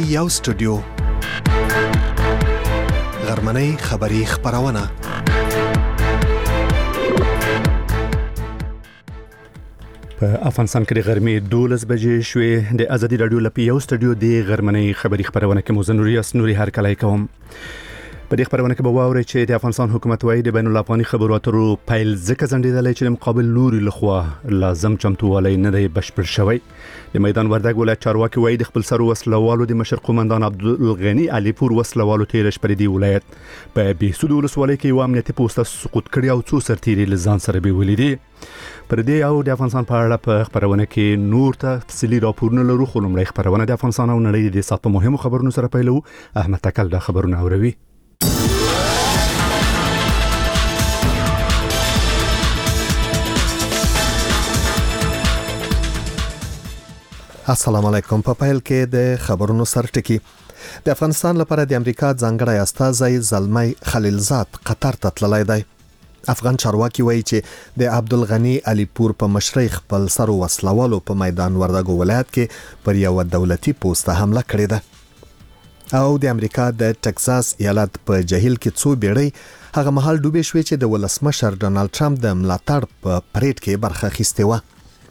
یو سټوډیو غرمنۍ خبری خبرونه په افغانستان کې د غرمې 12 بجې شوې د ازادي رادیو لپاره یو سټوډیو د غرمنۍ خبری خبرونه کې موزنوري هر کله کوم په دې خبرونه کې به واوري چې د افغانستان حکومت وايي د بین الافغاني خبرو اترو پایل ځکه ځنډیدل چې مقابل لوري لخوا لازم چمتووالی نه دی بشپړ شوی د میدان وردګ ولایت چارواکي وايي د خپل سر وسلوالو د مشر قومندان عبدالغنی علي پور وسلوالو تیر شپه دی ولایت په بهسود ولسوالۍ کې یو امنیتي پوسټ سقوط کړی او څو سرتیري لزان سره به ولیدي پر دې او د افغانستان په اړه په خبرونه کې نور تفصیلي راپورونه لرو خو لومړی خبرونه د افغانستان او نړۍ د سات په مهمو خبرونو سره پیلو احمد تکل د خبرونه اوروي السلام علیکم. په پیل کې د خبرونو سرټکی د افغانستان لپاره د امریکا ځانګړی استازی زلمی خلیلزاد قطر ته تللی دی. افغان چارواکي وایي چې د عبدالغنی علي پور په مشرۍ خپل سر وسلوالو په میدان وردګ ولایت کې پر یو دولتي پوسټ حمله کړې ده او د امریکا د ټکساس ایالت په جهیل کې څو بیړۍ هغه مهال ډوبې شوې چې د ولسمشر ډونالد ټرمپ د ملاتړ په پریډ کې برخه اخیستې و.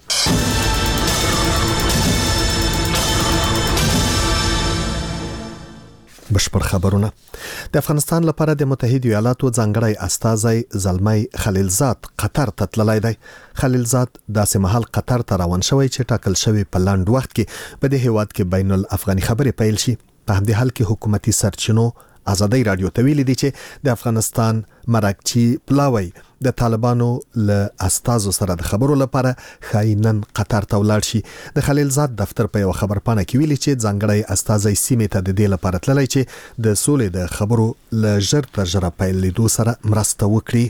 بشپړ خبرونه د افغانستان لپاره د متحده ایالاتو ځانګړی استازی زلمی خلیلزاد قطر ته تللی دی. خلیلزاد داسې مهال قطر ته روان شوی چې ټاکل شوی په لاند وخت کې په دې هیواد کې بین الافغاني خبرې پیل شي. په همدې حال کې حکومتي سرچینو ازادي رادیو ته ویلي دي چې د افغانستان مراکچی پلاوی د طالبانو له استازو سره د خبرو لپاره خاینن قطر ته ولاړ شي. د خلیلزاد دفتر په یو خبرپاڼه کې ویلي چې ځانګړی استازی سیمې ته د دې لپاره تللی چې د سولې د خبرو له ژر تر ژره پیل لیدو سره مرسته وکړي.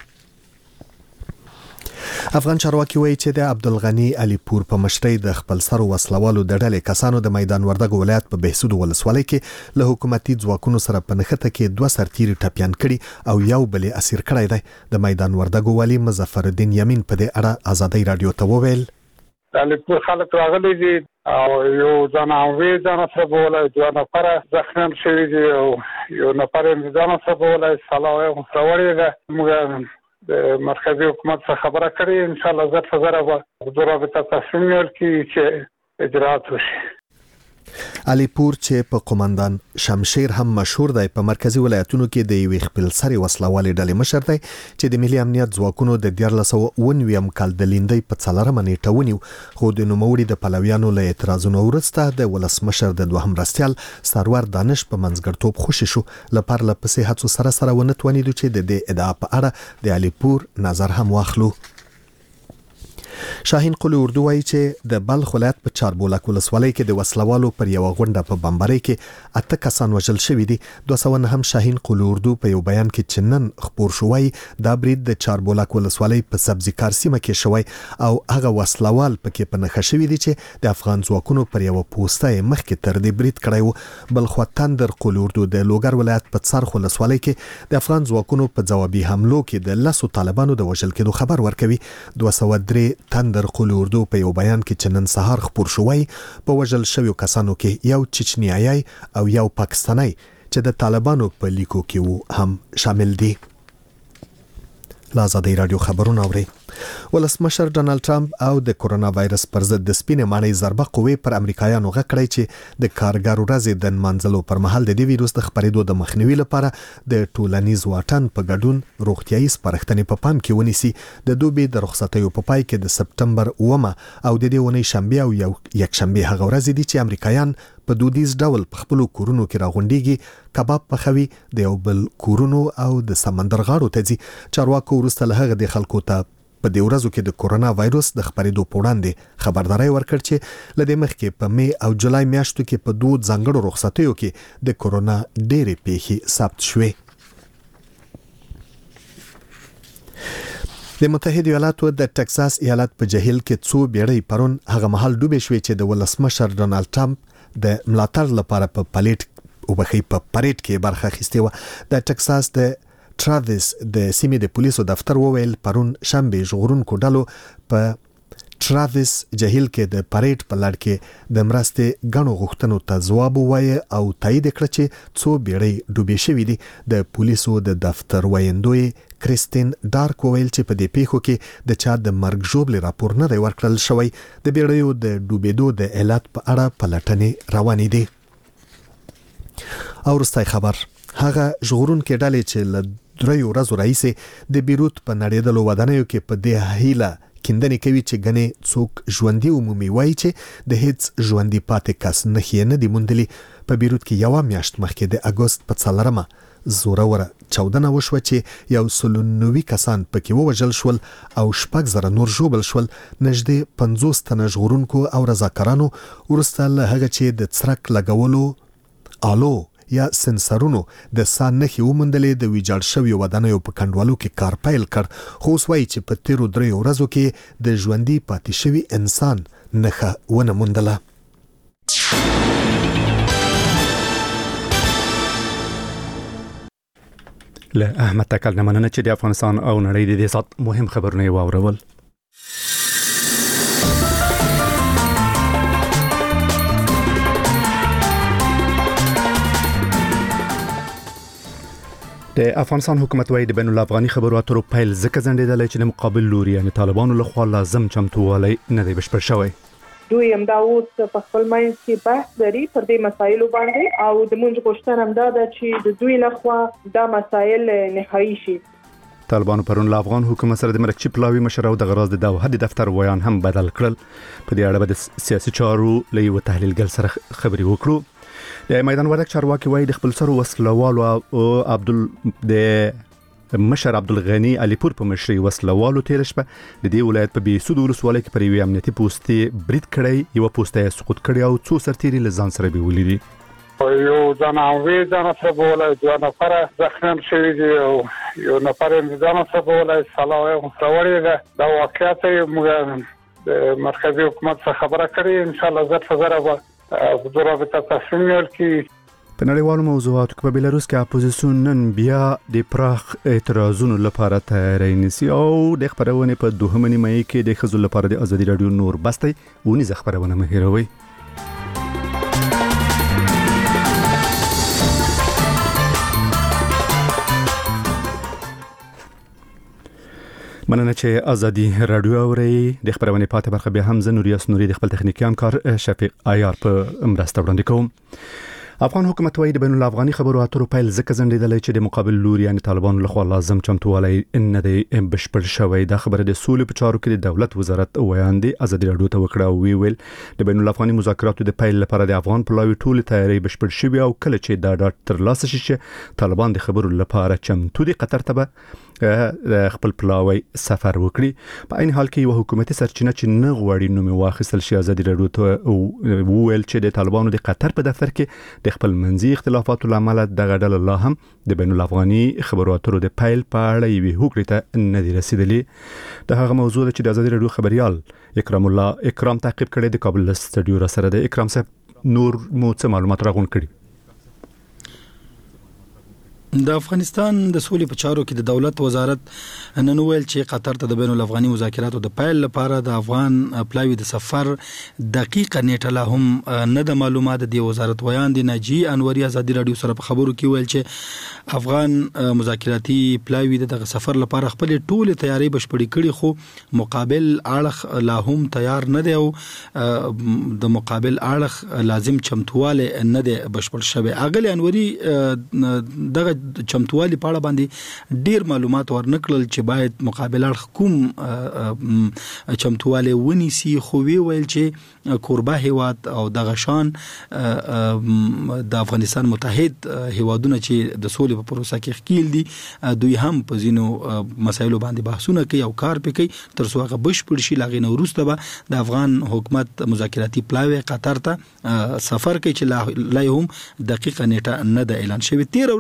افغان چارواکي وایي چې د عبدالغنی علي پور په مشرۍ د خپل سر وسلوالو د ډلې کسانو د میدان وردګ ولایت په بهسود ولسوالۍ کې له حکومتي ځواکونو سره په نښته کې 2 سرتیري ټپيان کړي او یو بل اسیر کړی دی. د میدان وردګ والي مظفر الدین یمین په دې اړه ازادي رادیو ته وویل علي پور خلک راغلي دي او یو ځاناوي ځان سره بوله دوه نفر زخمیان شوي دي او یو نفر ځان سره بوله سلام سوړی ده. موږ د مرکزی حکومت څخه خبره کړې ان شاء الله زر فزره به د رابطه تصمیم نیول کی چې اجرات وشي. علي پور چې په قومندان شمشیر هم مشهور دی په مرکزی ولایتونو کې د یو خپل سری وسلوالي ډلې مشر دی چې د ملي امنیت ځواکونو د 1999 کال د لیندۍ په 4 نیټه ونیو خو د نوموړي د پلویانو له اعتراضونو وروسته د ولسمشر د دوهم مرستیال سرور دانش په منځګړتوب خوشی شو. لپاره لپسې هڅو سره ونه توانیدو چې د دې ادعا په اړه د علي پور نظر هم واخلو. شاهین قلی اردو وایي چې د بلخ ولایت په چاربولک ولسوالۍ کې د وسلوالو پر یو غونډه په بمبارۍ کې 8 کسان وژل شوي دي. 209 هم شاهین قلی اردو په یو بیان کې چنن خبر شوی دا برید د چاربولک ولسوالۍ په سبزی کار سیمه کې شوی او هغه وسلوال پکې په نښه شوی دي چې د افغان ځواکونو پر یو پوسټه مخکې تر دې برید کړی و. بلخ تندر قلی اردو د لوګر ولایت په څرخ ولسوالۍ کې د افغان ځواکونو په جوابي حملو کې د 10 طالبانو د وژل کېدو خبر ورکوي. 203 تندر قلی اردو په یو بیان کې چنن سهار خبر شوی په وژل شویو کسانو کې یو چچنیایي او یو پاکستانی چې د طالبانو په لیکو کې وو هم شامل دي. لازادي رادیو خبرونه اوري. ولسمشر ډونالد ټرمپ او د کورونا وایرس پر ضد د سپینې ماڼۍ ضربه قوې پر امریکایانو غکړی چې د کارګرو ورځې د منځلو پر مهال د دې ویروس د خپرېدو د مخنیوي لپاره د ټولنیز واټن په ګډون روغتیايي سپارښتنې په پام کې ونیسي. د دوبي د رخصتیو په پای کې د سپټمبر 9 او د دې ونې شنبه او یکشنبه هغه ورځې دي چې امریکایان په دودیز ډول په خپل کورونو کې راغونډيږي، کباب پخوي، د یو بل کورونو او د سمندر غاړو ته ځي. چارواکو وروسته له هغه د خلکو ته په دې ورځو کې د کورونا وایروس د خپرېدو په وړاندې خبرداري ورکړ چې لدې مخکې په می او جولای میاشتو کې په 2 ځانګړو رخصتیو کې د کورونا ډېرې پیښې ثبت شوې. د متحده ایالاتو د ټکساس ایالت په جهیل کې څو بیړۍ پرون هغه مهال ډوبې شوې چې د ولسمشر ډونالد ټرمپ د ملاتړ لپاره په پریډ کې برخه اخیستې و. د ټکساس د ټراویس د سیمې د پولیسو دفتر وویل پرون شنبه ژغورونکو ډلو په تراویس جهیل کې د پریډ په لړ کې د مرستې غنو غوښتنو ته ځواب ووایي او تایید کړ چې څو بیړۍ ډوبې شوې دي. د پولیسو د دفتر ویندوی کریستین ډارک ویل چې په دې پیښو کې د چا د مرګ ژوبلې راپور نه دی ورکړل شوی. د بیړیو د ډوبېدو د علت په اړه پلټنې روانې دي. او رستای خبر هغه ژغورونکو ډلې چې له 3 ورځې راهیسې د بیروت په نړیدلو ودانیو کې په دې هیله کیندنې کوي چې غنې څوک ژوندۍ عمومي وایي چې د هیڅ ژوندۍ پاتې کس نه دی موندلي. په بیروت کې یو میاشت مخکې د اگست په 4مه زوروره چاودنه وشوه چې 190 کسان پکې ووژل شول او 6,000 نور ژوبل شول. نږدې 50 تنه ژغورونکو او رضاکارانو ورسته له هغه چې د څرک لګولو آلو یا سنسرونو د سان نخي ومندلې د ویجاړ شوی ودانیو په کندوالو کې کار پیل کړ. خو وایي چې په 3 ورځو کې د ژوندۍ پاتې شوی انسان نخه ونه موندله. له احمد تکل نه مننه چې د افغانستان او نړۍ د دې سات مهم خبرونه واورول. د افغانستان حکومت وايي د بین الافغاني خبرو اترو پیل ځکه ځنډېدل چې د مقابل لوري یعنی طالبانو لخوا لازم چمتووالی نه دی بشپړ شوی. دوی هم دا اوس په خپل منځ کې بحث لري پر دې مسایلو باندې او د مونږ غوښتنه هم دا ده چې د دوی لخوا دا مسایل نهایی شي. طالبانو پرون له افغان حکومت سره د مرکزي پلاوي مشر او د غراض د دوحه دفتر ویان هم بدل کړل. په دې اړه به د سیاسي چارو له یو تحلیلګر سره خبرې وکړو. د میدان وردک چارواکي وایي د خپل سر وسلوالو او مشر عبدالغنی علیپور په مشرۍ وسلوالو تیر شپه د دې ولایت په بیسود ولسوالۍ کې پر یو امنیتي پوستې برید کړی، یو پوسټه سقوط کړی او څو سرتیري له ځان سره بیولې دي. یو ځاناوي ځان سره بوله 2 نفر زخمیان شوي دي او یو نفر ځان سره بوله سلاوي مستوړي ده. دا واقعیت موږ د مرکزی حکومت څخه خبره کړې، ان شاء الله زر فزره به ضرورت تصمیم ورکړي. په نړیوالو موضوعاتو کې په بلاروس کې اپوزیسیون نن بیا د پراخ اعتراضونو لپاره تیاری نیسي او د خبرونه په 2 مې کې د ښځو لپاره د ازادي رادیو نور بستي ونی خبرونه مهیروي. مننه چې ازادي رادیو اوري. د خبرونه پاتې برخه به هم زنوریاس نوري د خپل تخنیکی همکار شفیق عیار په مرسته وړاندې کوم. افغان حکومت وايي د بین الافغاني خبرو اترو پیل ځکه ځنډېدل چې د مقابل لوري یعنی طالبانو لخوا لازم چمتووالی نه دی بشپړ شوی. دا خبره د سولې په چارو کې د دولت وزارت ویاندې ازادي رادیو ته وکړه او ویل د بین الافغاني مذاکراتو د پیل لپاره د افغان پلاوي ټول تیاری بشپړ شوی او کله چې دا ډاټ تر لاسه شي چې طالبان د خبرو لپاره چمتو دي قطر ته خپل پلاوي سفر وکړي. په عین حال کې یو حکومتي سرچینه چې نه غواړي نوم واخیستل شي ازادي رادیو ته ویل چې د طالبانو د قطر په دفتر کې د خپل منځي اختلافاتو لامل دغه ډله لا هم د بین الافغاني خبرو اترو د پیل په اړه یوه هوکړې ته نه دی رسیدلی. د هغه موضوع چې د ازادي رادیو خبريال اکرام تعقیب کړي د کابل استودیو را سره د اکرام صاحب نور مو څه معلومات راغون کړي. د افغانستان د سولې په چارو کې د دولت وزارت نن ویل چې قطر ته د بین الافغاني مذاکراتو د پیل لپاره د افغان پلاوي د سفر دقیقه نیټه لا هم نه د معلومات. د وزارت ویان دی ناجی انوري ازادي رادیو سره په خبرو کې ویل چې افغان مذاکراتي پلاوي د سفر لپاره خپل ټول تیاری بشپړې کړي خو مقابل اړخ لا هم تیار نه دی او د مقابل اړخ لازم چمتواله نه دی بشپړ شوی. اغلی انوري دغه چمتوالي په اړه باندې ډیر معلومات ورنکړل چې باید مقابله حکوم چمتوالي ونیسي خو ویل چې کوربه هیواد او دغه شان د افغانستان متحد هیوادونه چې د سولې په پروسه کې خکیل دي دوی هم په ځینو مسایلو باندې بحثونه کوي او کار کوي تر څو هغه بشپړ شي. لاغې نو وروسته به د افغان حکومت مذاکراتي پلاوي قطر ته سفر کوي چې لا هم دقیقه نیټه نه ده اعلان شوی. 13 ورځ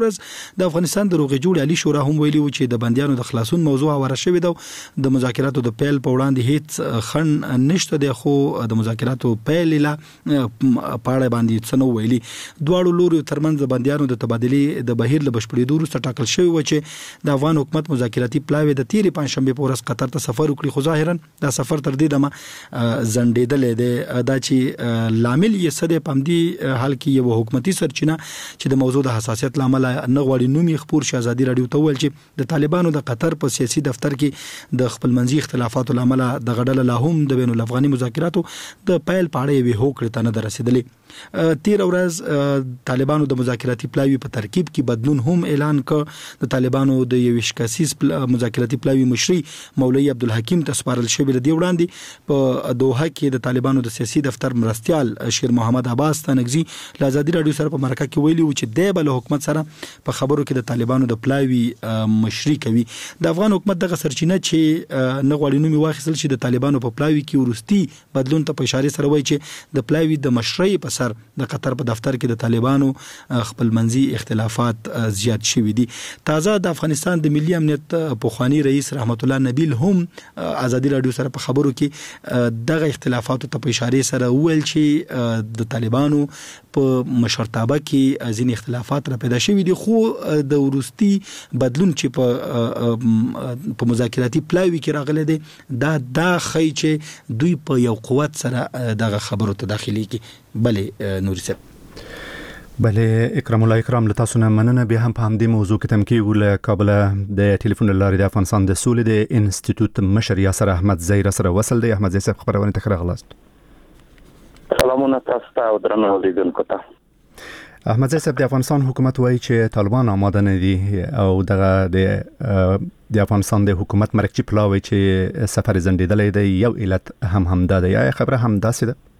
د افغانستان د روغې جوړې عالی شورا هم ویلي و چې د بندیانو د خلاصون موضوع اوره شوې ده د مذاکراتو د پیل په وړاندې هیڅ خنډ نشته دی خو د مذاکراتو پیل لا پاړه باندې څنو ویلي دواړو لوري ترمنځ د بندیانو د تبادلې د بهیر له بشپړېدو وروسته ټاکل شوی و چې د افغان حکومت مذاکراتي پلاوی د تیرې پنځشنبه په ورځ قطر ته سفر وکړي خو ظاهرا دا سفر تر دې دمه زندېدل دی دا چې لامل یې سده پمدي حال کې یو حکومتي سرچینه چې د موضوع د حساسیت لامل نه غواړي نومي خبر شي ازادي رادیو ته ویل چې د طالبانو د قطر په سیاسي دفتر کې د خپلمنځي اختلافاتو لامل د غډل لا هم د بین الافغاني مذاکراتو د پیل پاړې وی هوکړه ته نه رسیدلې تیر ورځ طالبانو د مذاکراتي پلاوی په ترکیب کې بدلون هم اعلان کړ د طالبانو د یو شکاسیس مذاکراتي پلاوی مشري مولوی عبدالحکیم ته سپارل شوی د دی وړاندې په دوحه کې د طالبانو د سیاسي دفتر مرستيال شیر محمد عباس تنگزي ل ازادي رادیو سره په مرکه کې ویلي و چې د بل حکومت سره په خبرو کې د طالبانو د پلاوی مشري کوي د افغان حکومت دغه سرچینه چې نه غواړي نومي واخیستل شي د طالبانو په پلاوی کې ورستي بدلون ته په اشاره سره وایي چې د پلاوی د مشري په سر د قطر په دفتر کې د طالبانو خپل منځي اختلافات زیات شوي دي تازه د افغانستان د ملي امنیت پوخوانی رئیس رحمت الله نبیل هم ازادي رادیو سره په خبرو کې دغه اختلافات ته په اشاره سره ویل چې د طالبانو په مشرتابه کې ځینې اختلافات را پیدا شوي دي خو د ورستي بدلون چې په مذاکراتي پلاوی کې راغلي دي دا خی چې دوی په یو قوت سره دغه خبرو ته داخلي کې بله نوري صاحب بله اکرام الله اکرام له تاسو نه مننه به هم په همدې موضوع کې تمکیږو له کابل د ټلیفون لارې د افغانستان د سولې د انسټیټیوټ مشر یاسر احمد زیر سره وصل دی احمد زیر صاحب خبرونه ته راغلاست سلامونه تاسو ته او درنو لیدونکو ته احمد زیر صاحب د افغانستان حکومت وایي چې طالبان آماده نه دي او دغه د افغانستان د حکومت مرکزی پلاوی چې سفر زندیدلې دی یو علت هم دا دی یا خبره هم داسې ده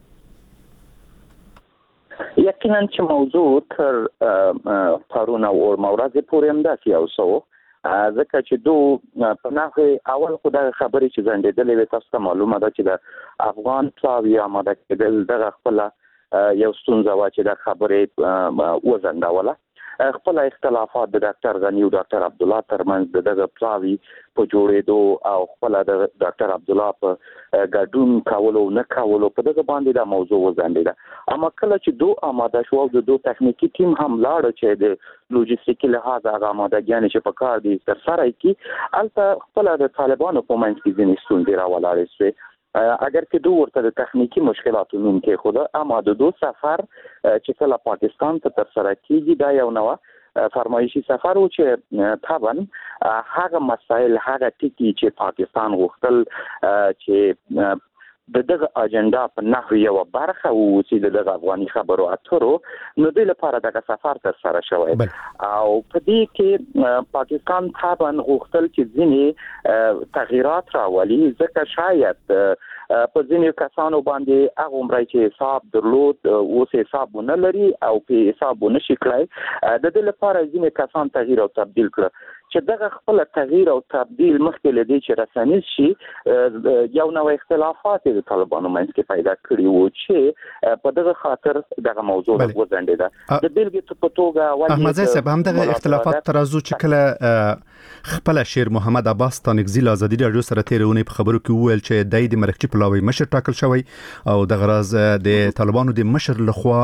یقینا چې موضوع تر پرون او مورازه پورې هم داسې او سو ځکه چې دو په نحوه اول خو د خبرې چې زندېدلې وي تاسو ته معلومه ده چې د افغان پلاوی آماده کېدل دغه خپل یو ستونزه وا چې د خبرې وزنداوله خپل اختلافات د ډاکټر غنی او ډاکټر عبد الله ترمنځ دغه پلاوی په جوړېدو او خپل د ډاکټر عبد الله په ګډون کولو نه کولو په دغه باندې د موضوع وزندیده اما کله چې دو آماده شو او د دو تخنیکی ټیم هم لاړ چې د لوجستیکي لحاظ هغه آمادګیان چې په کار دي تر سره کی البته خپل د طالبانو په منځ کې ځینې ستونزې راولاړې شوې اگر که دو ورته د تخنیکی مشکلاتو نوم کې خود اما د دو سفر چې کله پاکستان ته تر سره کیږي دا یو نوه فرمایشي سفر و چې طبعا هغه مسائل هغه ټکی چې پاکستان غوښتل چې دغه اجنډا په نحوه یو برخه او چې دغه افغاني خبرو اترو نو د لپاره دغه سفر تر سره شوی او په دې کې پاکستان طبعا غوښتل چې ځینې تغییرات راولي ځکه شاید په ځینې کسانو باندې هغه عمرای چې حساب درلود اوس حساب نه لري او په حساب نشي کړای د دې لپاره ځینې کسان تغییر او تبديل کړ چې دغه خپل تغییر او تبديل مخکې لدی چې رسنیز شي یو نوې اختلافات د طالبانو منځ کې پیدا کړي وو چې په دغه خاطر دغه موضوع وزندیده د بیلګې په توګه احمد زیر صاحب هم دغه اختلافات ترازو چې کله خپل شیر محمد عباس تانگزی له ازادي رادیو سره تیرونه په خبرو کې وویل چې د مرکزی پلاوی مشر ټاکل شوی او د غراز د طالبانو د مشر لخوا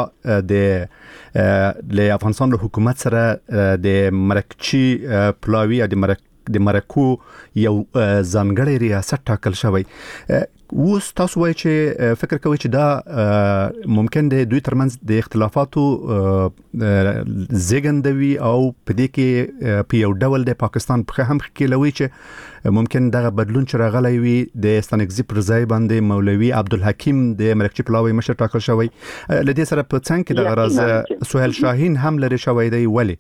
د افغانستان له حکومت سره د مرکزی پلاوی د مرکو یو ځانګړی ریاست ټاکل شوی اوس تاسو وایي چې فکر کوئ چې دا ممکن دی دوی ترمنځ د اختلافاتو زیږندوي او په دې کې په یو ډول د پاکستان په هم ښکیلوي چې ممکن دغه بدلون چې راغلی وي د ستانکزي پر ځای باندې مولوی عبدالحکیم د مرکزی پلاوی مشر ټاکل شوی لدې سره په څنګ کې د غراز سهیل شاهین هم لري شوی دی ولی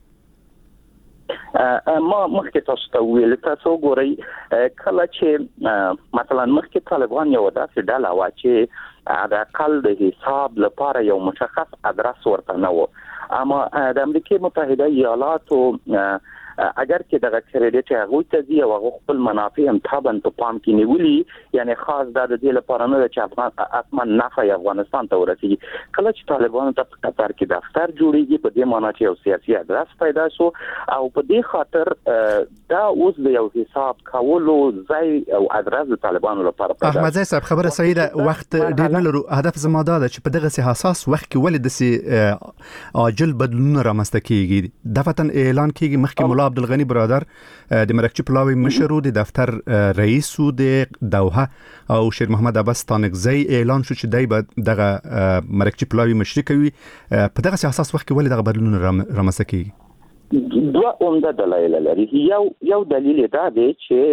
ما مخکې تاسو ته ویل تاسو ګورئ کله چې مثلا مخکې طالبان یو داسې ډله وا چې د اقل د حساب لپاره یو مشخص ادرس ورته نه و اما د امریکای متحده ایالاتو اگر چې دغه کریډټ هغه ته دی او هغه خپل منافع هم تابن په پام کې نیولي یعنی خاص د دې لپاره نه چې افغان نفع افغانستان ته ورسیږي کله چې طالبانو ته په قطر کې دفتر جوړیږي په دې معنی چې یو سیاسي ادرس پیدا شو او په دې خاطر دا اوس د یو حساب کولو ځای او ادرس د طالبانو لپاره پیدا احمد زئی صاحب خبره صحیح ده وخت ډیر نه لرو هدف زما دا ده چې په دغه حساس وخت کې ولې د عاجل بدلون رامنځته کیږي دفتن اعلان کیږي مخکې مولا عبدالغنی برادر د مرکچی پلاوی مشر د دفتر رئیس د دوحه او شیر محمد عباس تانکزی اعلان شو چې دای به دغه مرکچی پلاوی مشري کوي په دغه حساس وخت کې ولې دغه بدلون رامنځته کیږي دوه عمده دلایل لري یو دلیل دا دی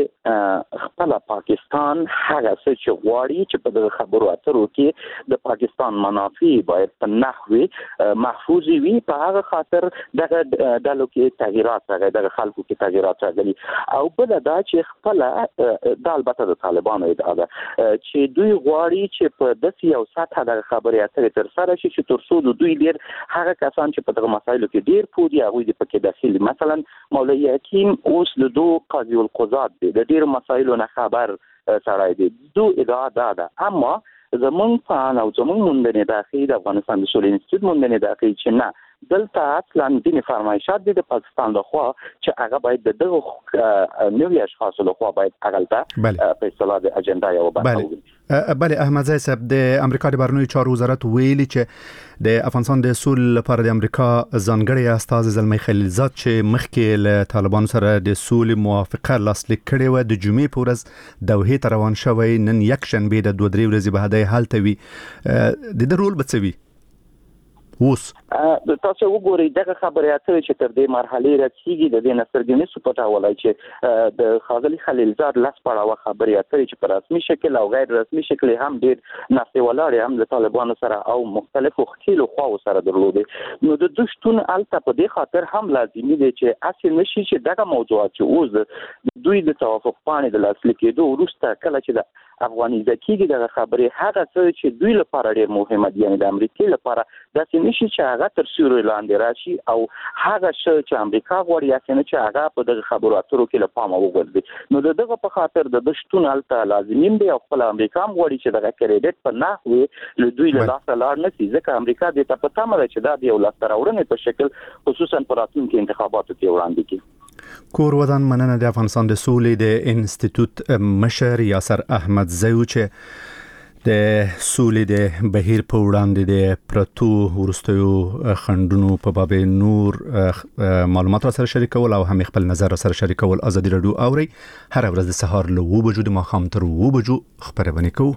چې خپل پاکستان هغه څه چې غواړي چې په دغه خبرو اترو کې د پاکستان منافع باید په نحوی محفوظ وي په هغه خاطر دغه دلو کې تغیرات راغلي دغه خلکو کې تغیرات راغلي او بل دا چې خپل د البته د طالبانو ادعا ده چې دوی غواړي چې په داسې یو سطح د خبرې اترې تر سره شي چې تر څو دوی ډیر هغه کسان چې په دغه مسایلو کې ډیر پوهیږي هغه د پکې داخلي مثلا مولوی حکیم اوس له دوه قاضي القضات دی د ډیر مسایلو نه خبر سړی دی دوه ادعا ده اما زمونږ فعال او زمونږ مونږ داخلي د افغانستان د سولې انسټیټیوټ مونږ داخلي چې نه دلته اصلا د فرمایشات د پاکستان لخوا چې هغه باید دغه نوې اشخاص لخوا باید اغلطه په اصطلاح د اجنډا یو باندې بله احمد زئی صاحب د امریکا د بهرنیو چارو وزارت ویلي چې د افغانستان د سولې لپاره د امریکا ځانګړي استازي زلمی خلیلزاد چې مخکې له طالبانو سره د سولې موافقه لاسلیک کړې و د جمعې په ورځ دوحې ته روان شوی نن یک شنبه د 2-3 ورځې بعد هلته وي د دې رول به څه وي اوس تاسو وګورئ دغه خبرې اترې چې تر دې مرحله رسیدي د دې نصرګنی سپټاولای چې د خاغلی خلیلزاد لاس پړاوه خبرې اترې چې په رسمي شکل او غیر رسمي شکل هم ډیر نفي ولاړ هم د طالبانو سره او مختلفو خېلو خواو سره درلودي نو د دوشتون الته په دې خاطر هم لازمي دی چې اصل نشي چې دغه موضوعات چې اوس دوی د توافق پاڼې د لاسلیک کېدو وروسته کله چې د افغانیزه کېږي دغه خبرې هغه څه چې دوی لپاره ډیر مهمه دي یعنی د امریکای لپاره داسې نشي چې هغه تر سیوري لاندې راشي او هغه څه چې امریکا غواړي یا چې هغه په دغه خبرو اترو کې له پامه وغورځي نو دغه په خاطر د دشتون الته لازمي دی او خپل امریکا هم غواړي چې دغه کریډټ په نحوی له دوی له لاسه لاړ نشي ځکه امریکا د ته پته مده چې دا د یو لاسته راوړنې په شکل خصوصا په راتلونکي انتخاباتو کې وړاندې کړي کور ودان مننه د افغانستان د سولې د انسټیټیوټ مشر یاسر احمد زئی چې د سولې د بهیر په وړاندې د پرتو ورستیو خندونو په باب نور معلومات را سره شریکول او هم خپل نظر را سره شریکول ازادي رادیو اوري هر ورځ د سهار له 2 بجو د ماښام تر 2 بجو خبرونه کوو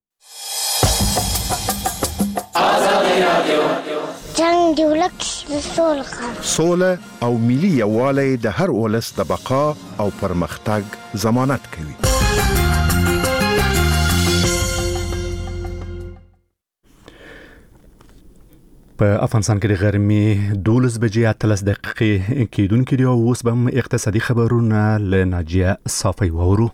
ازادي رادیو جنگ دی ولک سوله او ملي یووالی د هر ولس د بقا او پرمختګ ضمانت کوي په افغانستان کې د غرمې 12 بجې 13 دقیقې کېدونکې دي او اوس به هم اقتصادي خبرونه له ناجیه صافی واورو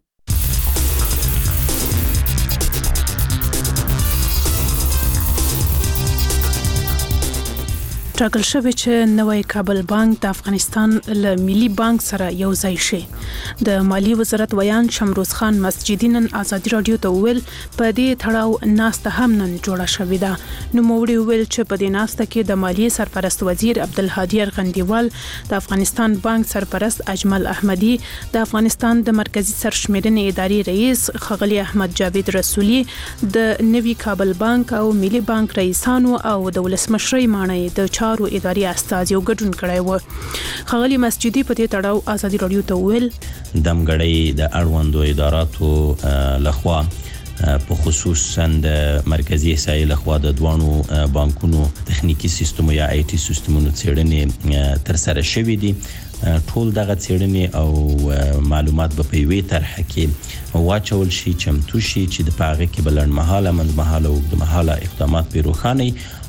ټاکل شوی چې نوی کابل بانک د افغانستان له ملي بانک سره یو ځای شي د مالی وزارت ویان شمروز خان مسجدي نن ازادي رادیو ته ویل په دې تړاو ناسته هم نن جوړه شوې ده نو موړي ویل چې په دې ناسته کې د مالی سرپرست وزیر عبدالهادي ارغندیوال د افغانستان بانک سرپرست اجمل احمدي د افغانستان د مرکزی سرشمېرنې ادارې رئیس خغلی احمد جاوید رسولي د نوي کابل بانک او ملي بانک رئیسانو او د ولسمشرۍ مانای د چارو اداري استازي ګډون کړی و خغلی مسجدي په دې تړاو ازادي رادیو ته ویل دمګړی د اړوندو اداراتو لخوا په خصوصا د مرکزی احصایې لخوا د دوانو بانکونو تخنیکی سیستم یا آی ټي سیستمونو څېړنې تر سره شوې دي ټول دغه څېړنې او معلومات په یوې طرحه کې واچول شي چمتو شي چې د پاغه کې بلند مهاله منځ مهاله او د مهاله اقدامات به روښانه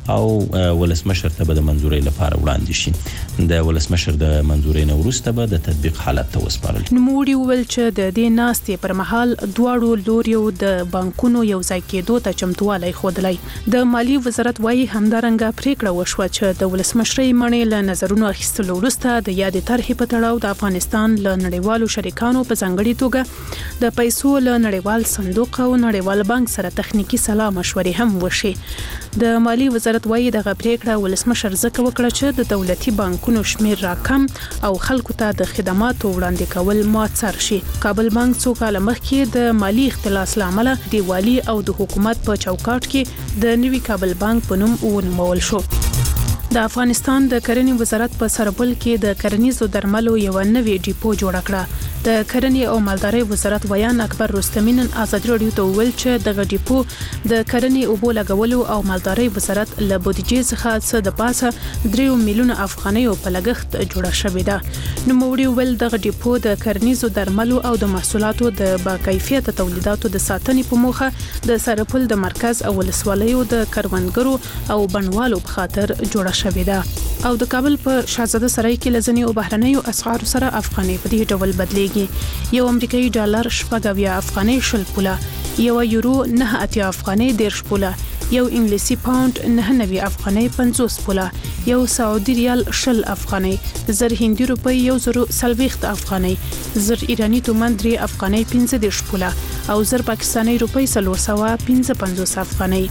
او ولسمشر ته به د منزوري لپاره وړاندې شي. د ولسمشر د منزوري نه وروسته به د تطبیق حالت ته وسپارل. نوموړي وویل چې د دې ناستې پر مهال دواړو لوریو د بانکونو یو ځای کېدو ته چمتووالی ښودلی. د مالی وزارت وايي همدارنګه پریکړه وشوه چې د ولسمشرۍ مڼې له نظرونو اخیستلو وروسته د یادې طرحې په تړاو د افغانستان له نړیوالو شریکانو په ځانګړي توګه د پیسو له نړیوال صندوق او نړیوال بانک سره تخنیکی سلا مشورې هم وشي. د مالی وزارت وايي دغه پریکړه ولسمشر ځکه وکړه چې د دولتي بانکونو شمیر راکم او خلکو ته د خدماتو وړاندې کول موثر شي. کابل بانک څو کال مخکې د مالی اختلاس لامل دیوالي او د حکومت په چوکاټ کې د نوي کابل بانک په نوم ونومول شو. د افغانستان د کرنې وزارت په سرپل کې د کرنیزو درملو یو نوې ډیپو جوړ کړه. د کرنې او مالدارۍ وزارت ویان اکبر رستمی نن آزادي رادیو ته ویل چې دغه ډیپو د کرنې اوبو لګولو او مالدارۍ وزارت له بودیجې څخه څه د پاسه 3 میلیونه افغانۍ په لګښت جوړه شوې ده. نوموړي ویل دغه ډیپو د کرنیزو درملو او د محصولاتو د باکیفیت تولیداتو د ساتنې په موخه د سرپل د مرکز او ولسوالیو د کروندګرو او بڼوالو په خاطر جوړه شوې ده. او د کابل په شاهزاده سرای کې لزنی او بهرنیو اسعارو سره افغانۍ په دې ډول بدلیږي. یو امریکایي ډالر 80 افغانۍ 10 پوله، یو یورو 9 افغانۍ 10 پوله، یو انګلیسي پاوند 9 افغانۍ 50 پوله، یو سعودي ریال 10 افغانۍ، زر هندي روپۍ 1040 افغانۍ، زر ایرانی تومان 3 افغانۍ 15 پوله او زر پاکستاني روپۍ 455 افغانۍ.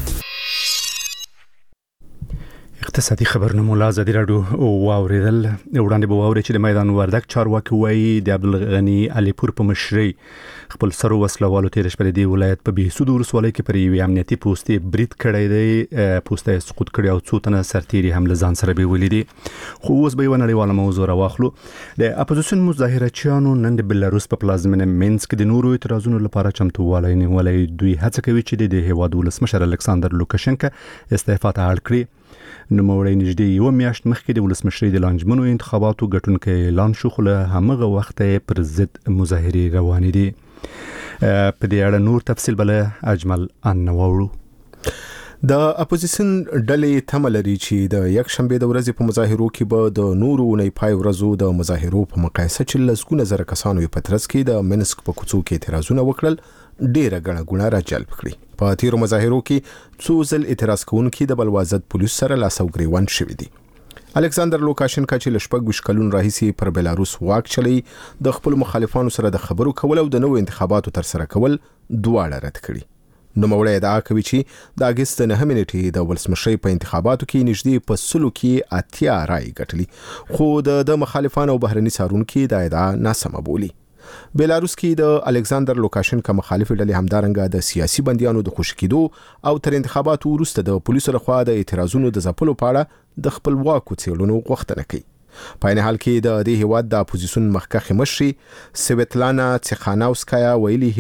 اقتصادي خبرونه لا آزادي رادیو واوریدل. وړاندې به واوري چې د میدان وردک چارواکي وایي د عبدالغني عليپور په مشرۍ خپل سرو وسلوالو تیر شپه د ولایت په بهسود ولسوالۍ کې پر یو امنیتي پوسټ برید کړی دی. پوسټ سقوط کړی او څو تنه سرتیري هم له ځان سره بیولې دي. خو اوس به یو نړیواله موضوع راواخلو. د اپوزیشن مظاهرچیانو نن د بلاروس په پلازمینه مینسک د نورو اعتراضونو لپاره چمتووالی نیولی. دوی هڅه کوي چې د هیواد ولسمشر الکساندر لوکاشنکا استعفا ته اړ کړي. نوموړی نږدې یو میاشت مخکې د ولسمشرۍ د لانجمنو انتخاباتو ګټونکی اعلان شو، خو له همغه وخته پر ضد مظاهرې روانې دي. په دې اړه نور تفصیل بل اجمل ان نوورو. د اپوزیشن ډلې تمه لري چې د یک شنبه د ورځې په مظاهرو کې به د نورو نه پای ورځو د مظاهرو په مقایسه چې لسګونه زره کسانو په ترڅ کې د مینسک په کوڅو کې اعتراضونه وکړل ډیره غڼه ګونه را جلب کړي. په تیرو مظاهرو کې څو ځل اعتراض کوونکي د بلوازد پولیس سره لاس او ګریوان شوي دي. الکساندر لوکاشنکا چې لشپږ ویشت کلونو راهیسې پر بلاروس واک چلی، د خپل مخالفانو سره د خبرو کول او د نوو انتخاباتو تر سره کول دواړه رد کړي. نوموړی ادعا کوي چې د اگست 9 نیټې د ولسمشرۍ په انتخاباتو کې نږدې په 100 کې 80 رای ګټلي، خو د مخالفانو او بهرني څارونکو د ادعا ناسمه بولي. بلاروس کې د الکساندر لوکاشنکا مخالف ډلې همدارنګه د سیاسي بنديانو د خوشی کېدو او تر انتخاباتو وروسته د پولیسو لخوا د اعتراضونو د ځپلو په اړه د خپلواکو څېړنو غوښتنه کوي. په عین حال کې د دې هیواد د اپوزیسیون مخکښ مشري سویتلانا څخاناوسکایا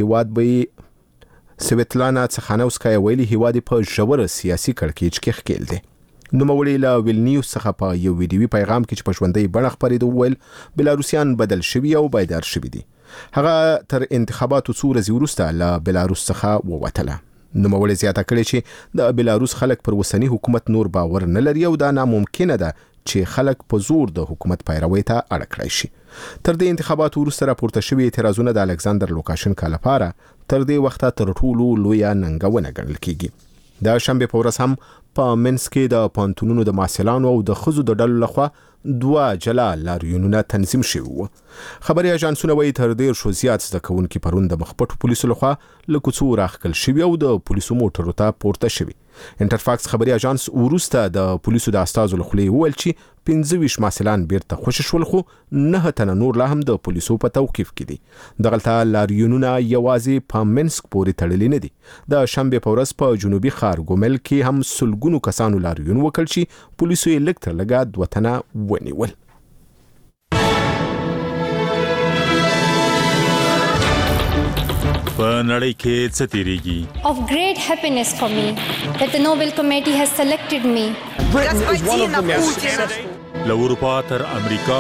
ویلي هیواد په ژور سیاسي کړکېچ کې ښکېل دی. نوموړي له ویلنیوس څخه په یو ویډیوي پیغام کې چې په ژوندۍ بڼه خپرېده وویل بلاروسیان بدل شوي او بیدار شوي دي. هغه تر انتخاباتو څو ورځې وروسته له بلاروس څخه ووتله. نوموړي زیاته کړې چې د بلاروس خلک پر وسنی حکومت نور باور نه لري او دا ناممکنه ده چې خلک په زور د حکومت پیروي ته اړ کړی شي. تر دې انتخاباتو وروسته راپورته شوي اعتراضونه د الکساندر لوکاشنکا لپاره تر دې وخته تر ټولو لویه ننګونه ګڼل کیږي. د شنبه په ورځ هم په منسک کې د پانتونونو د محصلانو او د خزو د ډلو لخوا 2 جلا لاریونونه تنظیم شوي وو. خبري اژانسونه وایي تر ډیر شو زیات زده کوونکي پرون د مخپټو پولیسو لخوا له کوڅو راخکل شوي او د پولیسو موټرو ته پورته شوي. انټرفاکس خبري اژانس وروسته د پولیسو د استازو لخوا ویل چې 25 محصلان بیرته خوشی شول، خو 9 تنه نور لا هم د پولیسو په توقیف کې دي. دغلته لاریونونه یوازې په منسک پورې تړلي نه دي. د شنبه په ورځ په جنوبي ښار ګومل کې هم سلګونو کسانو لاریون وکړ چې پولیسو یې لږ تر لږه 2 تنه ونیول. په نړۍ کې څه تیریږي؟ Of great happiness for me that the Nobel Committee has selected me. له اروپا تر امریکا،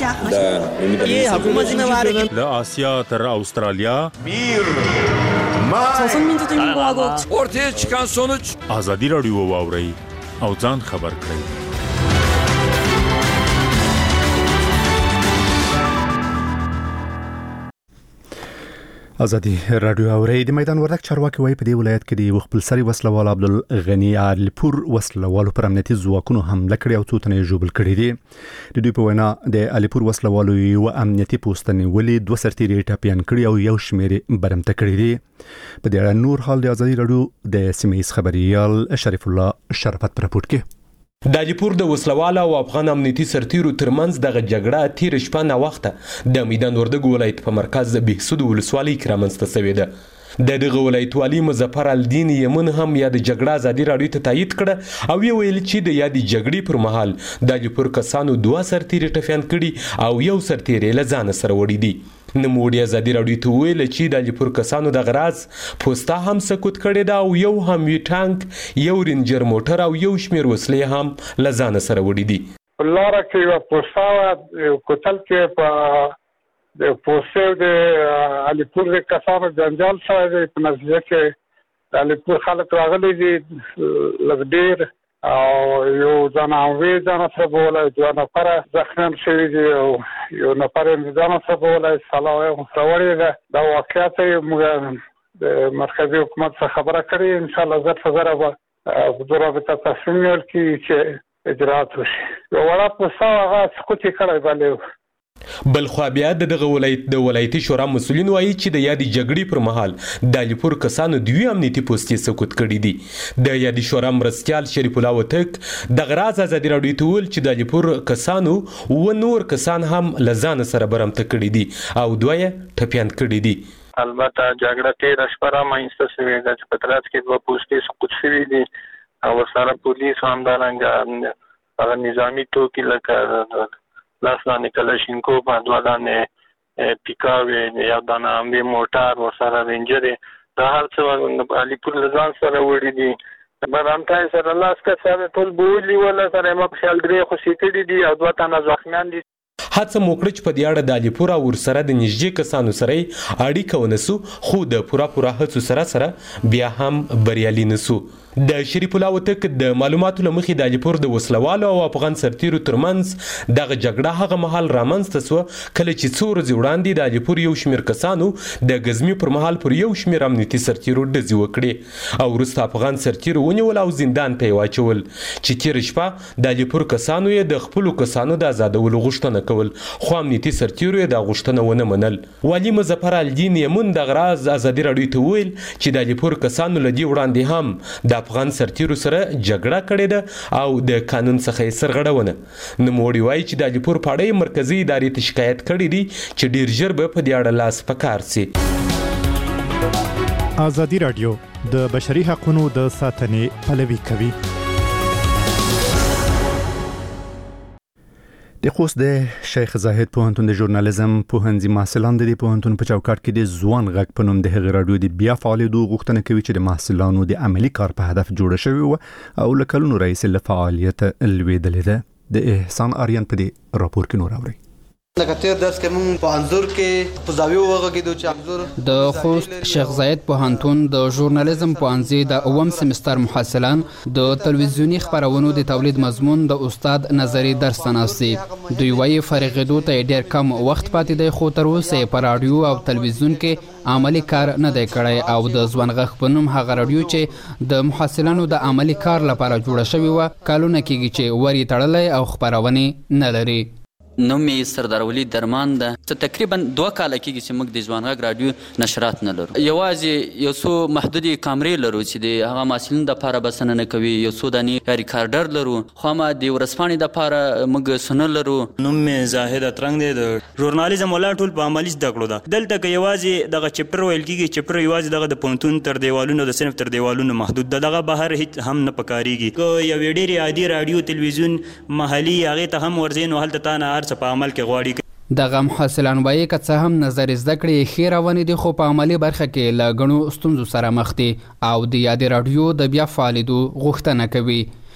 له آسیا تر استرالیا، Sosyal medyada ünlü ortaya çıkan sonuç Azadi Radio واورئ او ځان خبر کړئ. ازادي رادیو اوري د میدان وردک چارواکي وای په دی ولایت کې د خپلسري وسلوال عبدالغنی علیپور وسلوالو پر امنیتي ځواکونو حمله کړې او څو تنه ژوبل کړي دي. د دوی په وینا د علیپور وسلوالو یو امنیتي پوسټنی ولې 2 سرتیري ټاپیان کړي او یو شمېر برمته کړي دي. په دې اړه نور حال د ازادي رادیو د سیمه‌ایز خبريال شریف الله شرفت پر راپورټ کې د علیپور د وسلوال او افغان امنیتي سرتیرو ترمنځ دغه جګړه تیر شپه نه وخته د میدان وردګ ولایت په مرکز بهسود ولسوالۍ کې رامنځته شوې ده. د دغه ولایت والی مظفر الدین یمن هم یا د جګړه ازادي رادیو ته تایید کړه او ویل چې د یادې جګړې پر مهال د علیپور کسانو 2 سرتیري ټپیان کړي او یو سرتیري له ځان سره وړي دي. نموړي ازادي رادیو ته ویل چې د علیپور کسانو د غراز پوسټا هم سکوت کړي دا او یو هم وی ټانک یو رینجر موټر او یو شمیر وسلې هم له ځان سره وړي دي. لاره کې یو پوسټا کوتل کې په د پوسټ د علیپور د کسانو جنجال سره په نتیجه کې د علیپور خلک راغلي دي لږ او یو ځاناوي ځان سره بوله دوه نفر زخمیان شوي دي او یو نفر ځان سره بوله سلاوي مستوړي ده. دا واقعیت موږ د مرکزی حکومت څخه خبره کړې ان شاء الله زر به د رابطه تصمیم نیول کی چې اجرات وشي. یو وړه پوسټا هغه سکوت کړی باندې بلخوا بیا دغه ولایتي شورا مسؤلین وایي چې د یادې جګړې پر مهال د علیپور کسانو 2 امنیتي پوسټې سقوط کړي دي. د یادې شورا مرستیال شریف الله وتک د غراز ازادي رادیو ته ویل چې د علیپور کسانو و نور کسان هم له ځان سره برمته کړي دي او 2 ټپیان کړي دي. البته جګړه تیر شپه رامنځته شوې ده چې په ترڅ کې 2 پوسټې سقوط شوي دي او سره پولیس هم دارنګه نظامی توکي لکه لاسدانه کلاشینکو په 2 دانه پیکاوي یا دانه امبي موټر او سره رینجر دا هر څه علیپور لزان سره وړي دي. برامتای سره لاس کا سره ټول بولی ولا سره ما په خیال درې خو سیټډي دي او 2 تنه زخمیان دي. هڅه مو کړې چې په دې اړه د علیپور او ورسره د نږدې کسانو سره اړیکه ونسو خو د پوره هڅو سره بیا هم بریالي نسو. د شریف الله وتک د معلوماتو لمخې د علیپور د وسلوالو او افغان سرتیرو ترمنځ دغه جګړه هغه مهال رامنځته شوه کله چې 2 ورځې وړاندې د علیپور یو شمیر کسانو د غزمې پر مهال پر یو شمیر امنیتي سرتیرو ډزې وکړې او وروسته افغان سرتیرو ونیول او زندان ته واچول چې تیر شپه د علیپور کسانو یې د خپل کسانو د آزادولو غوښتنه کول خو امنیتي سرتیرو یې د غوښتنه ونه منل. والی مظفر الدین یمن د غراز ازادي رادیو ته ویل چې د علیپور کسانو لدی وړاندې هم د افغان سرتیرو سره جګړه کړې ده او د قانون څخه یې سرغړونه. نوموړي وایي چې د علیپور په اړه مرکزي ادارې ته شکایت کړی دی چې ډیر ژر به په دې اړه لاس پکار سي. ازادي رادیو د بشري حقوقو د ساتنې پلوي کوي. د خوست د شیخ زاهد پوهنتون د ژورنالیزم پوهنځي محصلان د پوهنتون په چوکاټ کې د ځوان غږ په نوم د هغې رادیو د بیا فعالیدو غوښتنه کوي چې د محصلانو د عملی کار په هدف جوړه شوې او له کلونو راهیسې له فعالیت لوېدلې ده. د احسان آریان په دې راپور کې نور اوري. لکه تیر درس کې موږ په انځور کې په زاویو وغږیدو چې انځور د خوست شیخ زاید پوهنتون د ژورنالیزم پوهنځي د اوم سمستر محصلان د تلویزیونی خبرونو د تولید مضمون د استاد نظری درس تناسي. دوی وايي فارغېدو ته ډېر کم وخت پاتې دی خو تر اوسه په رادیو او تلویزیون کې عملی کار نه دی کړی او د ځوان غږ په نوم هغه رادیو چې د محصلانو د عملی کار لپاره جوړه شوې و کلونه کېږي چې وری تړلې او خبرونه نه لري. نوم یې سردار ولی درمان ده. تقریبا 2 کال کېږي چې موږ د ځوان غږ رادیو نشرات نه لرو. یوازې یو څو محدودې کامرې لرو چې د هغه محصلینو دپاره بسنه نه کوي. یو څو دانې ریکارډر لرو خو هم د ورځپاڼې دپاره موږ سونه لرو. نوم مې زاهد اترنګ دی. د ژورنالیزم ولا ټول په عملي زده کړو ده. دلته که یوازې دغه چپټر ویل کېږي چپټر یوازې دغه د پوهنتون تر دیوالونو د صنف تر دیوالونو محدود ده. دغه بهر هیڅ هم نه پکارېږي. که یوې ډېرې عادي رادیو تلویزیون محلي هغې ته هم ورځې نو هلته تا نه هر څه په عمل کې غواړي. دغه محصلان وایي که څه هم نظري زده کړې ښې روانې دي خو په عملي برخه کې له ګڼو ستونزو سره مخ دي او د یادې راډیو د بیا فعالېدو غوښتنه کوي.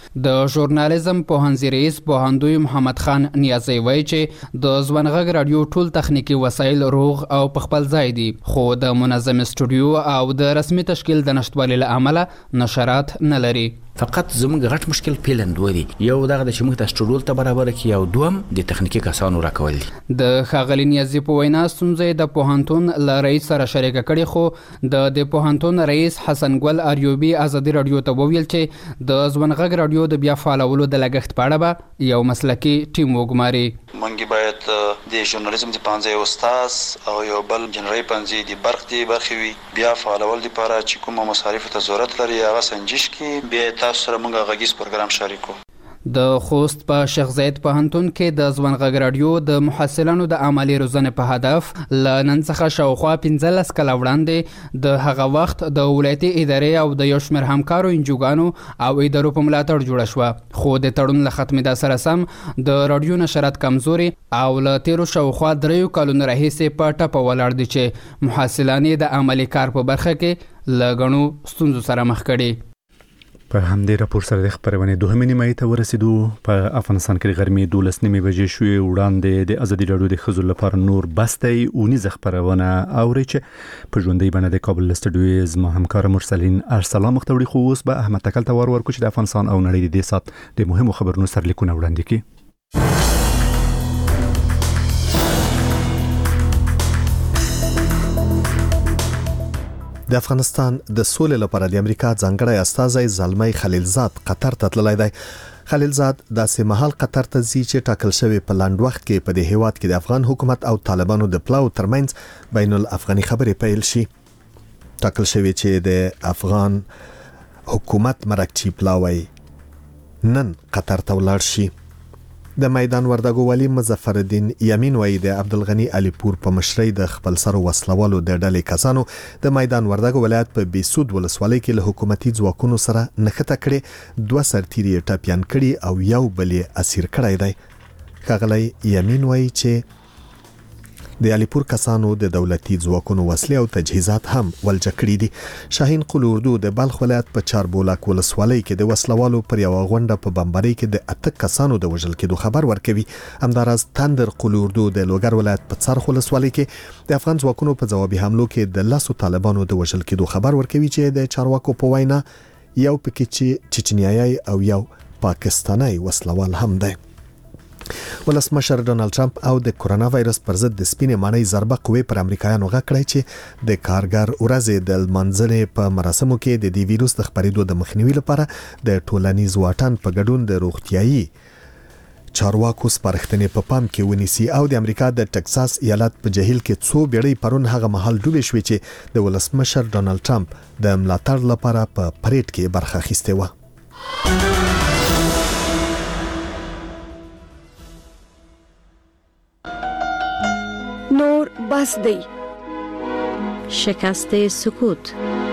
د ژورنالیزم پوهنځي رئیس پوهندوی محمد خان نیازی وایي چې د ځوان غږ رادیو ټول تخنیکی وسایل روغ او په خپل ځای دي، خو د منظم استودیو او د رسمي تشکیل د نشټوالي له امله نشرات نه لري. فقط زموږ غټ مشکل پیلند ودی، یو دغه د چې موږ د استودیو ته برابر کی، او دوم د تخنیکی کسانو راکول دي. د ښاغلي نیازی په وینا ستونزې د پوهنتون له رئیس سره شریکه کړي، خو د پوهنتون رئیس حسن ګل اریوبی ازادي رادیو ته وویل چې د ځوان غږ رادیو د بیا فعالولو د لګښت په اړه به یو مسلکي ټیم وګماري. موږ باید د ژورنالیزم د پنځه استاد او یو بل جنرال پنځه د برخې وي، بیا فعالول لپاره چې کومه مصارف ته ضرورت لري هغه سنجش کی، بیا تاسو سره موږ غږیز پروګرام شریکو. د خوست په شیخ زاید پوهنتون کې د ځوان غږ رادیو د محصلانو د عملی روزنې په هدف له نن څخه شاوخوا 15 کاله وړاندې د هغه وخت د ولایتي ادارې او د یو شمېر همکارو انجوګانو او ادارو په ملاتړ جوړه شوه، خو د تړون له ختمېدا سره سم د رادیو نشرات کمزوري او له تیرو شاوخوا 3 کلونو راهیسې په ټپه ولاړ دي چې محصلان د عملی کار په برخه کې له غنو ستونزو سره مخ کړي. په همدې راپور سره د خبرونې دوهمې نیمایي ته ورسېدو. په افغانستان کې غرمې 12 بجې شوې. وړاندې د ازادي راډیو د ښځو لپاره نور بستۍ اونیزه خبرونه اوري چې په ژوندۍ بڼه د کابل استودیو زما همکار مرسلین ارسلان مخ ته وړي، خو اوس به احمد تکل ته ورکو چې د افغانستان او نړۍ د دې سات د مهمو خبرونو سرلیکونه وړاندې کړي. د افغانستان د سولې لپاره د امریکا ځانګړی استازی زلمی خلیلزاد قطر ته تللی دی. خلیلزاد داسې مهال قطر ته ځي چې ټاکل شوی په لاند وخت کې په دې هیواد کې د افغان حکومت او طالبانو د پلاو ترمنځ بین الافغاني خبرې پیل شي. ټاکل شوی چې د افغان حکومت مرکچی پلاوی نن قطر ته ولاړ شي. د میدان وردګو والی مظفر الدین یمین وایي د عبدالغنی علی پور په مشرۍ د خپل سر وسلوالو د ډلې کسانو د میدان وردګو ولایت په بیسود ولسوالۍ کې له حکومتي ځواکونو سره نښته کړې، 2 سرتیري ټاپیان کړي او یو بل اسیر کړی دی. ښاغلی یمین وایي چې د علیپور کسانو د دولتي ځواکونو وسلې او تجهیزات هم ولجه کړي دي. شاهین قل اردو د بلخ ولایت په چاربولاک ولسوالۍ کې د وسلوالو پر یو غونډه په بمبارۍ کې د 8 کسانو د وژل کېدو خبر ورکوي. همداراز تندر قل اردو د لوګر ولایت په څرخ ولسوالۍ کې د افغان ځواکونو په ځوابي حملو کې د 10 طالبانو د وژل کېدو خبر ورکوي چې د چارواکو په وینا یو پکې چې چچنیایي او یو پاکستاني وسلوال هم دی. ولسمشر ډونالد ټرمپ او د کورونا وایرس پر ضد د سپینې ماڼۍ ضربه قوې پر امریکایانو غږ کړی چې د کارګر ورځې د لمانځنې په مراسمو کې د دې ویروس د خپرېدو د مخنیوي لپاره د ټولنیز واټن په ګډون د روغتیايي چارواکو سپارښتنې په پام کې ونیسي. او د امریکا د ټکساس ایالت په جهیل کې څو بیړۍ پرون هغه مهال ډوبې شوې چې د ولسمشر ډونالد ټرمپ د ملاتړ لپاره په پریډ کې برخه اخیستې وه. نور بس دی. شکست سکوت.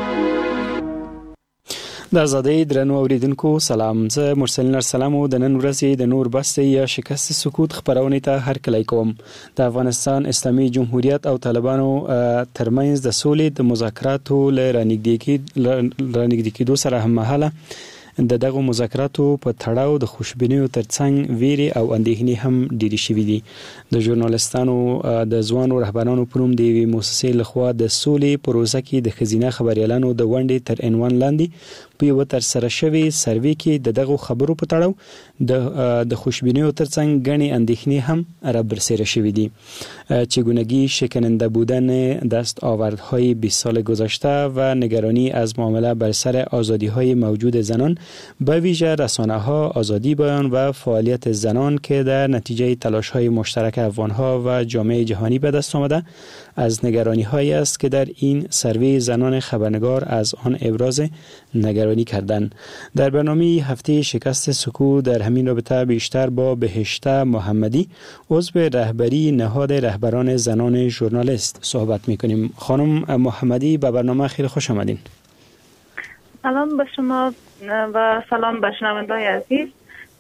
د ازادۍ درنو اوریدونکو سلام، زه مرسلین ارسلان د نن ورځې د نور بس دی یا شکست سکوت خبرونه ته هرکلی کوم. د افغانستان اسلامي جمهوریت او طالبانو ترمنځ د سولې د مذاکراتو لرانګدې کېدو سره هم مهاله د دغه مذاکراتو په تړاو د خوشبینیو ترڅنګ ویری او اندېښنې هم ډېرې شوې دي. د ژورنالستانو د ځوانو رهبرانو په نوم د یوې مؤسسې لخوا د سولې پروژه کې د ښځینه خبریالانو د ونډې تر عنوان لاندې په یو ترسره شوی سروې کې د دغه خبرو په تړاو د خوشبینیو ترڅنګ غني اندېښنې هم را برسېره شوې دي. چگونگی شکننده بودن دستاوردهای 20 سال گذشته و نگرانی از معامله بر سر آزادی‌های موجود زنان به ویژه رسانه‌ها، آزادی بیان و فعالیت زنان که در نتیجه تلاش‌های مشترک افغان‌ها و جامعه جهانی به دست آمده از نگرانی‌هایی است که در این سروی زنان خبرنگار از آن ابراز نگرانی کردند. در برنامه هفته شکست سکوت در همین رابطه بیشتر با بهشته محمدی عضو رهبری نهاد رهبران زنان ژورنالیست صحبت می‌کنیم. خانم محمدی به برنامه خیلی خوش آمدین. سلام به شما و سلام به شنونده‌های عزیز.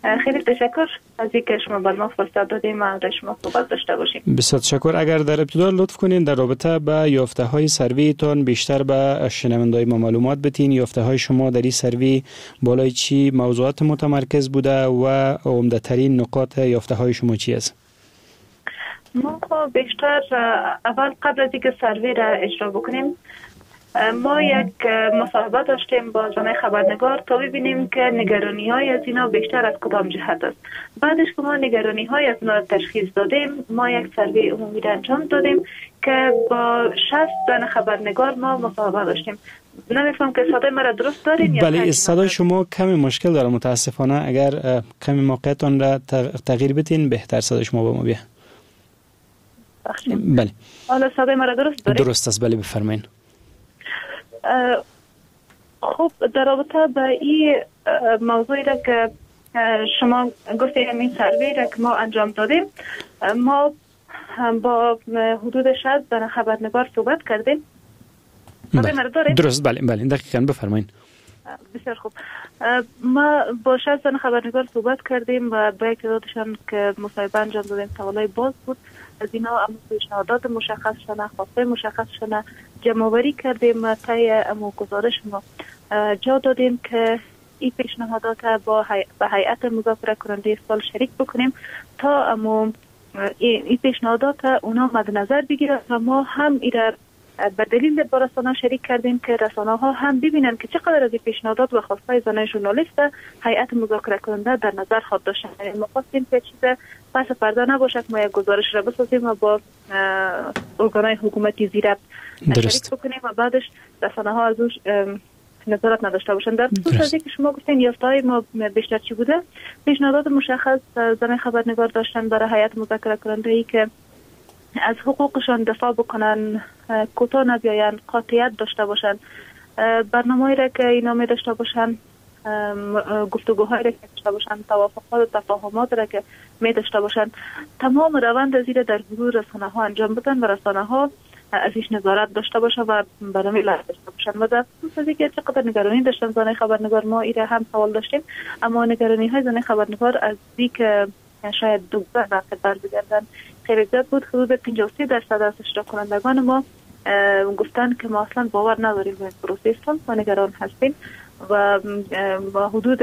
خیلی تشکر از اینکه شما بر ما فرصت دادیم و در شما صحبت داشته باشیم. بسیار تشکر. اگر در ابتدا لطف کنین در رابطه با یافته‌های سرویتون بیشتر به شنونده‌های ما معلومات بدین. یافته‌های شما در این سروی بالای چی موضوعات متمرکز بوده و عمده‌ترین نقاط یافته‌های شما چی است؟ ما بیشتر اول قبل از اینکه سروی را اجرا بکنیم ما یک مصاحبه داشتیم با زن خبرنگار تا ببینیم که نگرانی‌های از اینا بیشتر از کدام جهت است. بعدش که ما نگرانی‌های از اینا تشخیص دادیم ما یک سروی عمومی را انجام دادیم که با 60 زن خبرنگار ما مصاحبه داشتیم. نمی‌فهمم که صدای مرا درست دارین؟ بله صدای شما کمی مشکل داره متاسفانه. اگر کمی موقعتون را تغییر بدین بهتر صدای شما به ما بیاد. بله. حالا صدای مرا درست دارین؟ درست است. بله بفرمایید. خب در رابطه با این موضوعی را که شما گفتید این سروی را که ما انجام دادیم ما با حدود 60 زن خبرنگار صحبت کردیم. درست. بله دقیقاً بفرمایید. بسیار خوب. ما با 60 زن خبرنگار صحبت کردیم و با یک تعدادشان که مصاحبه انجام دادیم سوالای باز بود. از اینا پیشنهادات مشخص شدن، خواسته مشخص شدن، جمع‌آوری کردیم طی گزارش ما جا دادیم که این پیشنهادات با هیئت مذاکره کننده سال شریک بکنیم تا این پیشنهادات اونا مد نظر بگیرن و ما هم ایرا به دلیل با رسانه شریک کردیم که رسانه ها هم ببینن که چقدر از این پیشنهادات و خواستهای زنای ژورنالیست هیئت مذاکره کننده در نظر خود داشتن. ما خواستیم که چیز پس پرده نباشد، ما یک گزارش را بسازیم و با ارگانهای حکومتی زیر شریک بکنیم و بعدش رسانه ها از اون نظارت نداشته باشند. در خصوص از اینکه شما گفتین یافته‌های ما بیشتر چی بوده، پیشنهادات مشخص زنای خبرنگار داشتن برای هیئت مذاکره کننده ای که از حقوقشان دفاع بکنن، کوتاه نبیاین، قاطعیت داشته باشن، برنامه‌ای را که اینا می داشته باشن، گفتگوهایی را که داشته باشن، توافقات و تفاهمات را که می داشته باشن، تمام روند از این در حضور رسانه ها انجام بدن و رسانه ها ازش نظارت داشته باشه و برنامه لازم داشته باشن. و در خصوص از اینکه چقدر نگرانی داشتن زنای خبرنگار ما ایره هم سوال داشتیم، اما نگرانی های زنای خبرنگار از اینکه شاید دوباره وقت برگردن خیلی زیاد بود. حدود 53% از اشتراک کنندگان ما گفتن که ما اصلا باور نداریم به این پروسه و نگران هستیم و حدود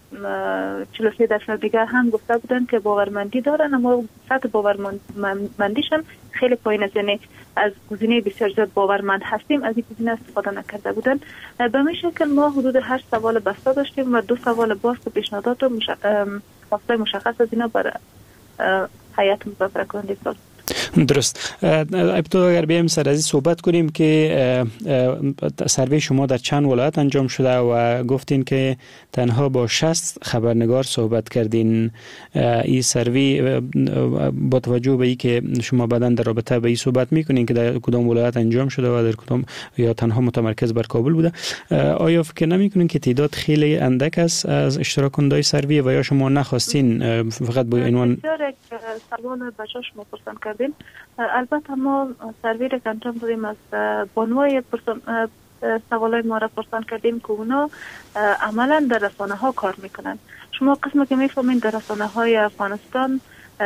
43% دیگر هم گفته بودن که باورمندی دارن اما سطح باورمندیشون خیلی پایین است، یعنی از گزینه بسیار زیاد باورمند هستیم از این گزینه استفاده نکرده بودن. به این شکل ما حدود 8 سوال بسته داشتیم و 2 سوال باز که پیشنهادات و خواسته مشخص از اینا برای هیئت مذاکره کننده سال. درست. ابتدا اگر بیایم سر از صحبت کنیم که سروی شما در چند ولایت انجام شده و گفتین که تنها با 60 خبرنگار صحبت کردین. این سروی با توجه به اینکه شما بعداً در رابطه به این صحبت میکنین که در کدام ولایت انجام شده و در کدام یا تنها متمرکز بر کابل بوده، آیا فکر نمیکنین که تعداد خیلی اندک است از اشتراک کننده سروی و یا شما نخواستین فقط با عنوان سوال بچه‌ش مپرسن کردیم؟ البته ما سروی را انجام دادیم از بانوای سوالای ما را پرسان کردیم که اونا عملا در رسانه ها کار میکنن. شما قسمی که میفهمین در رسانه های افغانستان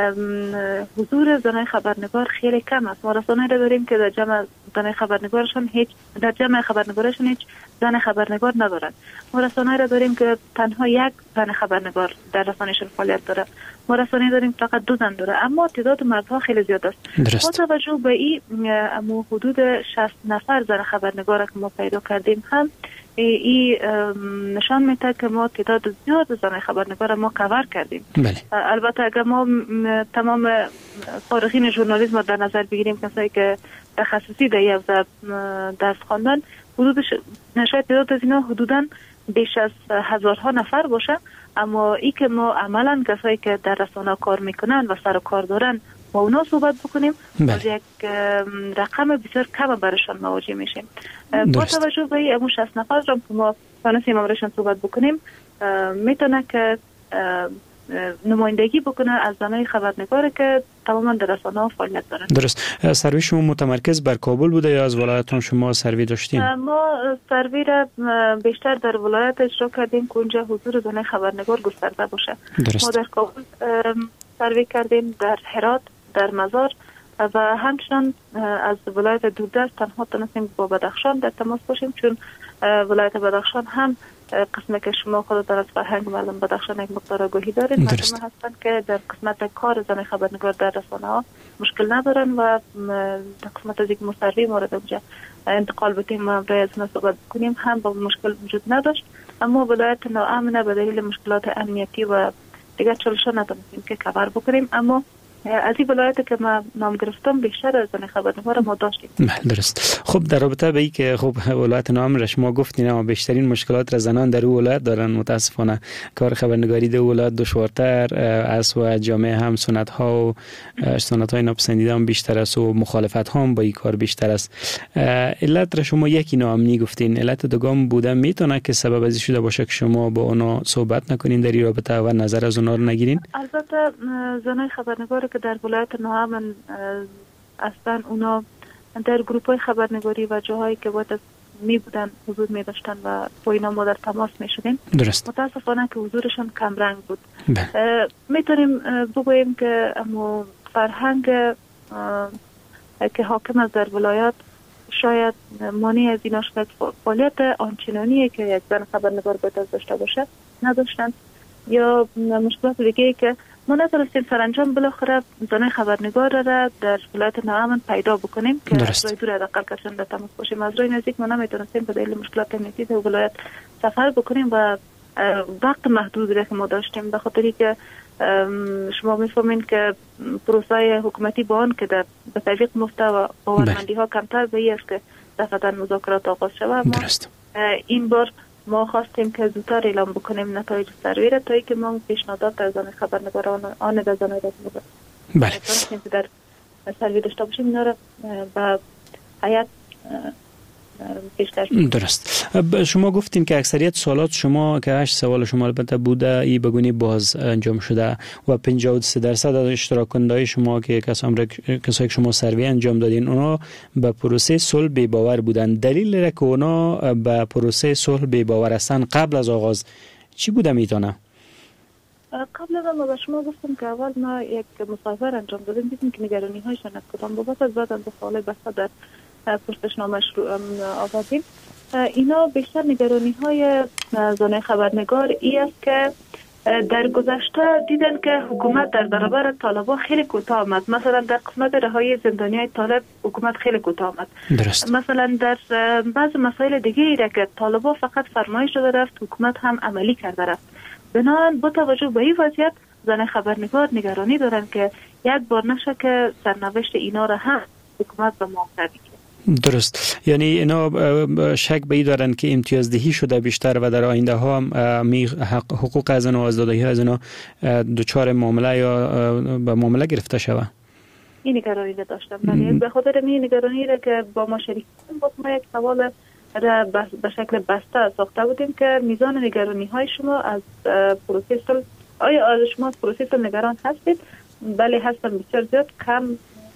حضور زنای خبرنگار خیلی کم است. ما رسانه را داریم که در جمع زنای خبرنگارشون هیچ زن خبرنگار ندارن. ما رسانه را داریم که تنها یک زن خبرنگار در رسانهشون فعالیت داره. ما رسانه داریم فقط 2 زن داره، اما تعداد مردها خیلی زیاد است. با توجه به این حدود 60 نفر زن خبرنگار که ما پیدا کردیم هم این نشان میده که ما تعداد زیاد زن خبرنگار ما کاور کردیم. بله. البته اگر ما تمام فارغین ژورنالیسم در نظر بگیریم، کسایی که تخصصی در این حوزه درس خواندن، حدود شاید تعداد از اینا حدوداً بیش از 1000 نفر باشه، اما ای که ما عملا کسایی که در رسانه کار میکنن و سر و کار دارن با اونا صحبت بکنیم از یک رقم بسیار کم برایشان مواجه میشیم. با توجه به این 60 نفر را که ما تونستیم امرشان صحبت بکنیم، میتونه که نمایندگی بکنه از زنای خبرنگار که تماما در رسانه‌ها فعالیت دارن. درست. سروی شما متمرکز بر کابل بوده یا از ولایت شما سروی داشتین؟ ما سروی را بیشتر در ولایت اجرا کردیم که اونجا حضور زنای خبرنگار گسترده باشه. درست. ما در کابل سروی کردیم، در هرات، در مزار و همچنان از ولایت دوردست تنها تونستیم با بدخشان در تماس باشیم، چون ولایت بدخشان هم قسمه که شما خود در از فرهنگ مردم بدخشان یک مقدار آگاهی دارید، مردم هستن که در قسمت کار زن خبرنگار در رسانه ها مشکل ندارن و در قسمت از یک مصری مورد اونجا انتقال بتیم و برای از صحبت کنیم هم با مشکل وجود نداشت. اما ولایت ناامنه به دلیل مشکلات امنیتی و دیگر چالش‌ها نتونستیم که کاور بکنیم، اما از این ولایت که ما نام گرفتم بیشتر از زن خبرنگار ما داشتیم. درست. خب در رابطه به این که خب ولایت نام را شما گفتین اما بیشترین مشکلات را زنان در اون ولایت دارن، متاسفانه کار خبرنگاری در ولایت دشوارتر است و جامعه هم سنت‌ها و سنت‌های ناپسندیده هم بیشتر است و مخالفت هم با این کار بیشتر است. علت را شما یکی ناامنی گفتین، علت دوم بوده میتونه که سبب ازی شده باشه که شما با اونا صحبت نکنین در این رابطه و نظر از اونا رو نگیرین؟ البته زنای خبرنگار که در ولایت ناامن اصلا اونا در گروپ های خبرنگاری و جاهایی که باید می بودن حضور می داشتن و با اینا ما در تماس می شدیم. درست. متاسفانه که حضورشان کم رنگ بود. میتونیم بگوییم که اما فرهنگ که حاکم از در ولایت شاید مانع از اینا شد، فعالیت آنچنانیه که یک زن خبرنگار باید داشته باشه نداشتن، یا مشکلات دیگه که ما نتونستیم سرانجام بالاخره زن خبرنگار را در ولایت ناامن پیدا بکنیم که از راه دور حداقل کسان در تماس باشیم. از راه نزدیک ما نمیتونستیم به دلیل مشکلات امنیتی در ولایت سفر بکنیم و وقت محدودی را که ما داشتیم، به خاطری که شما میفهمین که پروسه حکومتی با آن که در به طریق مفته و باورمندی ها کمتر به است که دفعتا مذاکرات آغاز شود. ما این بار ما خواستیم که زودتر اعلام بکنیم نتایج سروی را تا اینکه ما پیشنهادات از زن خبرنگاران آن در زنای رسمی بله در سروی داشته باشیم اینا را به هیئت درست. شما گفتین که اکثریت سوالات شما که 8 سوال شما البته بوده ای بگونی باز انجام شده و 53% از اشتراک کننده شما که کسایی که شما سروی انجام دادین اونا به پروسه صلح بی باور بودن. دلیل که اونا به پروسه صلح بی باور هستن قبل از آغاز چی بوده میتونه؟ قبل از ما به شما گفتم که اول ما یک مصاحبه انجام دادیم، دیدیم که نگرانی هایشان از کدام بابت از بعد از سوال بسته در پرسشنامه آوردیم. اینا بیشتر نگرانی های زن خبرنگار ای است که در گذشته دیدن که حکومت در برابر طالبان خیلی کوتاه آمد. مثلا در قسمت رهایی زندانیای طالب حکومت خیلی کوتاه آمد. مثلا در بعض مسائل دیگه ای که طالبان فقط فرمایش داده رفت حکومت هم عملی کرده رفت. بنابراین با توجه به این وضعیت زن خبرنگار نگرانی دارن که یک بار نشه که سرنوشت اینا را هم حکومت به موافقت بگیره. درست. یعنی اینا شک به این دارن که امتیازدهی شده بیشتر و در آینده ها حقوق از اینا و آزادی از اینا دچار معامله یا به معامله گرفته شود. این نگرانی را داشتم. ولی به خاطر این نگرانی را که با ما شریک بود ما یک سوال را به شکل بسته ساخته بودیم که میزان نگرانی های شما از پروسه صلح، آیا از شما از پروسه صلح نگران هستید؟ بله هستم، بسیار زیاد. کم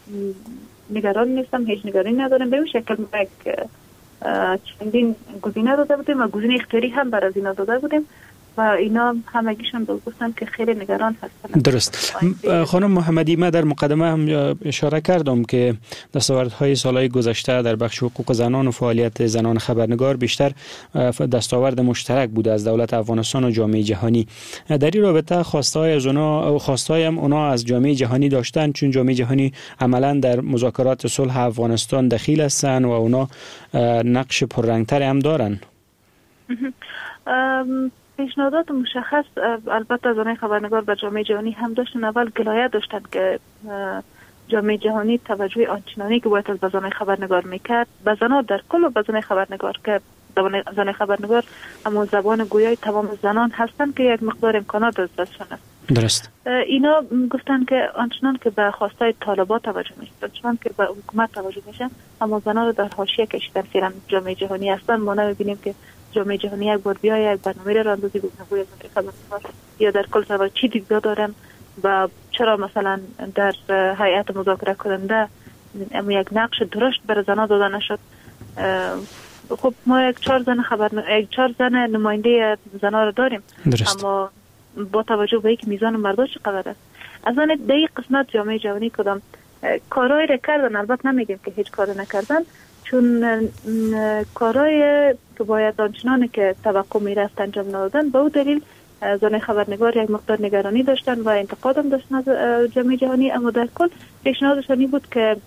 نگران نیستم، هیچ نگرانی ندارم. به این شکل ما یک چندین گزینه داده بودیم و گزینه اختیاری هم برای اینا داده بودیم و اینا همگیشون گفتن که خیلی نگران هستن. درست. خانم محمدی، من در مقدمه هم اشاره کردم که دستاوردهای سالهای گذشته در بخش حقوق زنان و فعالیت زنان خبرنگار بیشتر دستاورد مشترک بوده از دولت افغانستان و جامعه جهانی. در این رابطه خواستهای از اونا، خواستهای هم اونا از جامعه جهانی داشتن، چون جامعه جهانی عملا در مذاکرات صلح افغانستان دخیل هستن و اونا نقش پررنگتر هم دارن. پیشنهادات مشخص البته زنان خبرنگار به جامعه جهانی هم داشتن. اول گلایه داشتن که جامعه جهانی توجه آنچنانی که باید از زنان خبرنگار میکرد به زنان در کل و به زنان خبرنگار که زنان خبرنگار اما زبان گویای تمام زنان هستن که یک مقدار امکانات از دستشان است. درست. اینا گفتن که آنچنان که به خواستای طالبان توجه میشه، آنچنان که به حکومت توجه میشه، اما زنان رو در حاشیه کشیدن. فعلا جامعه جهانی هستن. ما نمیبینیم که جامعه جهانی یک بار بیاید یک برنامه را اندازی بگوید خبرنگار یا در کل سوال چی دیدگاه دارن و چرا مثلا در هیئت مذاکره کننده یک نقش درشت برای زنها داده نشد. خب ما یک 4 زن نماینده زنها را داریم درست. اما با توجه به اینکه میزان مردا چقدر است از آن در این قسمت جامعه جهانی کدام کارهای را کردن. البته نمیگیم که هیچ کاری نکردن چون کارهای که باید آنچنانی که توقع میرفت انجام ندادن. به او دلیل زن خبرنگار یک مقدار نگرانی داشتن و انتقاد هم داشتن از جامعه جهانی. اما در کل پیشنهادشان این بود که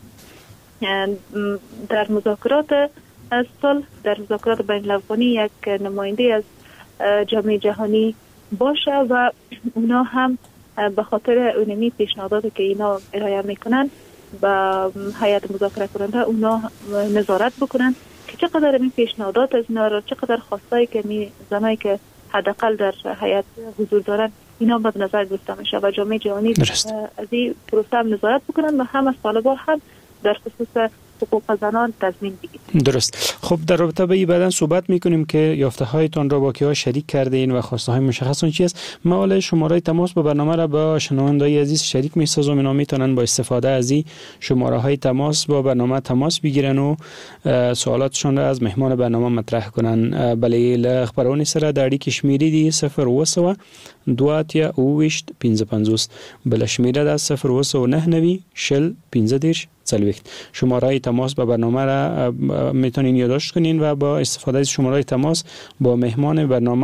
در مذاکرات صلح در مذاکرات بین الافغانی یک نماینده از جامعه جهانی باشه و اونا هم به خاطر اونمی پیشنهاداتی که اینا ارائه میکنن با هیئت مذاکره کننده اونا نظارت بکنن که چقدر این پیشنهادات از اینا را چقدر خواستایی که زنایی که حداقل در هیئت حضور دارن اینا به نظر گرفته میشه و جامعه جهانی از این پروسه هم نظارت بکنن و هم از طالبان هم در خصوص حقوق زنان تضمین بگیرید. درست. خب در رابطه با این بعداً صحبت میکنیم که یافته هایتان را با کیا شریک کردین و خواسته های مشخصتون چی است. ما حالا شماره تماس با برنامه را با شنوندای عزیز شریک میسازم. اینا میتونن با استفاده از این شماره های تماس با برنامه تماس بگیرن و سوالاتشون را از مهمان برنامه مطرح کنن. بله ل خبرونه سره د اړیکې شمیرې دي 0 2 اوویشت 55 بل شمیره ده 0 شل 15 شماره تماس با برنامه را میتونین یادداشت کنین و با استفاده از شماره تماس با مهمان برنامه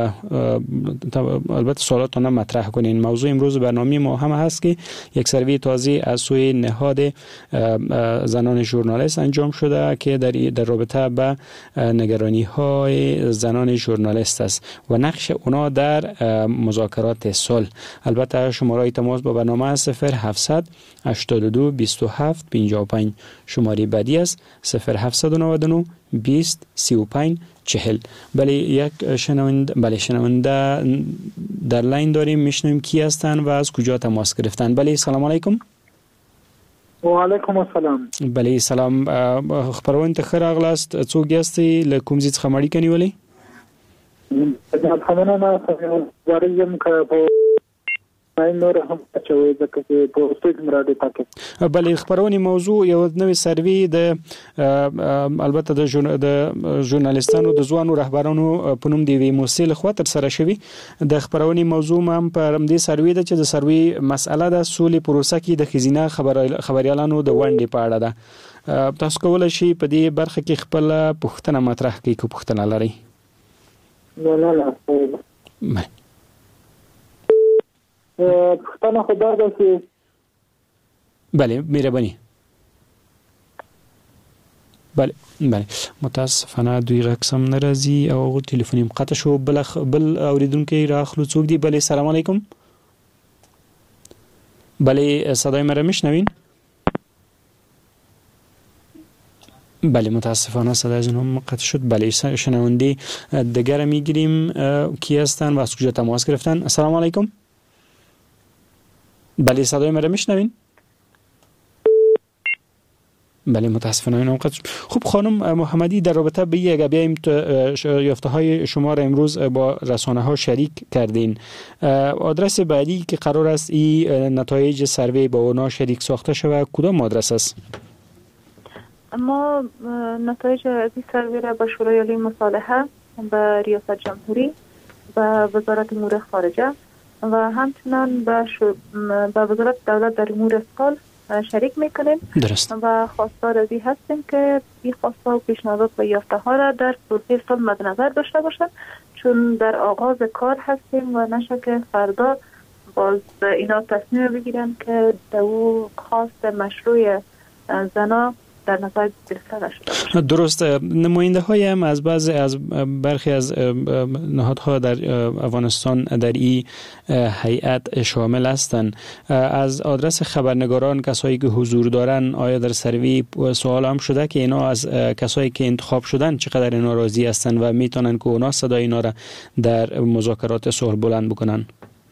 البته سوالاتتان مطرح کنین. موضوع امروز برنامه ما هم هست که یک سروی تازه از سوی نهاد زنان ژورنالیست انجام شده که در رابطه با نگرانی های زنان ژورنالیست است و نقش اونا در مذاکرات صلح. البته شماره تماس با برنامه 0700 82 27 55 شماره بعدی است 0799 20 35 40. بله یک شنونده در لاین داریم میشنویم کی هستن و از کجا تماس گرفتن. بله سلام علیکم. و علیکم السلام. بله سلام خبرونه ته راغلاست څوک یاستئ له کوم ځای څخه مړی کنیولې؟ خبرونه ما وریم که نور هم چوي ځکه چې په استاد مراد پاکه. بله خبرونه موضوع یو نوې سروي د البته د ژورنالیستانو د ځوانو رهبرانو په نوم دی موسیل خو تر سره شوی د خبرونه موضوع هم په دې سروي د چې د سروي مسأله د سولې پروسه کې د خزینه خبريالانو د ونډې په اړه ده. تاسو کولای شئ په دې برخه کې خپل پوښتنه مطرح کړئ که پوښتنه لرئ. نه پښتنه خدا ده چې بله مهرباني. بله متاسفانه دوی رقم ناراضي او ټلیفونیم قطع شو. بل اوریدونکو راخلو څوک دی؟ بله سلام علیکم. بله صدای مرا میشنوین؟ بله متاسفانه صدایشون هم قطع شد. بله شنونده دیگر میگیریم کی هستن و از کجا تماس گرفتن. السلام علیکم. بله صدای مرا میشنوین؟ بله متاسفانه این قطع شد. خب خانم محمدی در رابطه به یک بیایم یافته های شما را امروز با رسانه ها شریک کردین. آدرس بعدی که قرار است این نتایج سروی با اونا شریک ساخته شود کدام آدرس است؟ ما نتایج از این سروی را به شورای عالی مصالحه، به ریاست جمهوری، به وزارت امور خارجه و همچنان به وزارت دولت در امور اسکال شریک میکنیم. درست. و خواستار از این هستیم که این خواسته و پیشنهادات و یافته ها را در پروسه صلح مد نظر داشته باشند، چون در آغاز کار هستیم و نشه که فردا باز اینا تصمیم بگیرن که دو خواست مشروع زنا در نظر گرفته نشده. درست. نماینده های هم از برخی از نهادها در افغانستان در این هیئت شامل هستند. از آدرس خبرنگاران کسایی که حضور دارن آیا در سروی سوال هم شده که اینا از کسایی که انتخاب شدن چقدر اینا راضی هستن و میتونن که اونا صدای اینا را در مذاکرات صلح بلند بکنن؟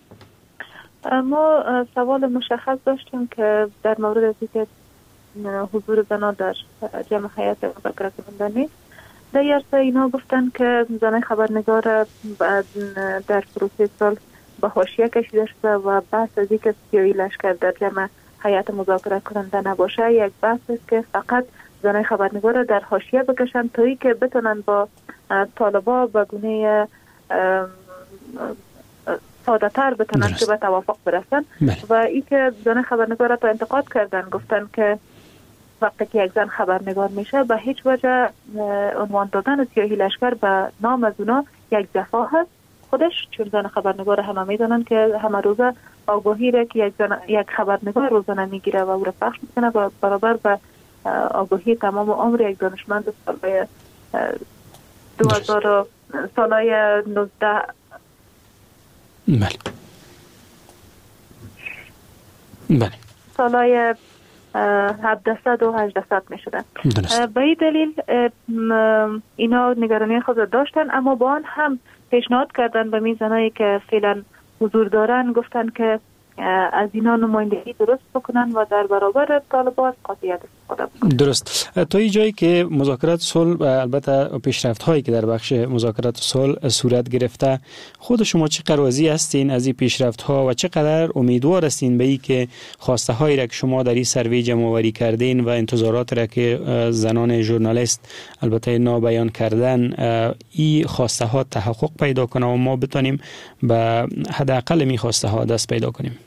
ما سوال مشخص داشتیم که در مورد از اینکه حضور زنان در جمع هیئت مذاکره کننده نیست. در یارسه اینا گفتن که زنای خبرنگار در پروسه صلح به حاشیه کشیده شده و بحث از اینکه سیاهی لشکر در جمع هیئت مذاکره کننده نباشه یک بحث است که فقط زنای خبرنگار را در حاشیه بکشن تا اینکه بتونن با طالبا به گونه ساده تر بتونن که به توافق برسن و این که زن خبرنگار را تا انتقاد کردن، گفتن که وقتی که یک زن خبرنگار میشه به هیچ وجه عنوان دادن سیاهی لشکر به نام از اونا یک جفا هست خودش، چون زن خبرنگار همه میدونن که همه روزه آگاهی را که یک خبرنگار روزانه میگیره و او را پخش میکنه و برابر به آگاهی تمام عمر یک دانشمند سالهای 2000 سالهای 19 بله سالهای 700 و 800 می شدن. به این دلیل اینا نگرانی خود داشتن، اما با آن هم پیشنهاد کردن به میزنایی که فعلا حضور دارن، گفتن که از اینا نمایندگی درست بکنن و در برابر طالبان قاطعیت استفاده بکنن. درست. تا این جایی که مذاکرات صلح البته پیشرفت هایی که در بخش مذاکرات صلح صورت گرفته، خود شما چقدر راضی هستین از این پیشرفت ها و چقدر امیدوار هستین به این که خواسته هایی را که شما در این سروی جمع آوری کردین و انتظارات را که زنان ژورنالیست البته نابیان کردن، این خواسته ها تحقق پیدا کنه و ما بتونیم به حداقل می خواسته ها دست پیدا کنیم؟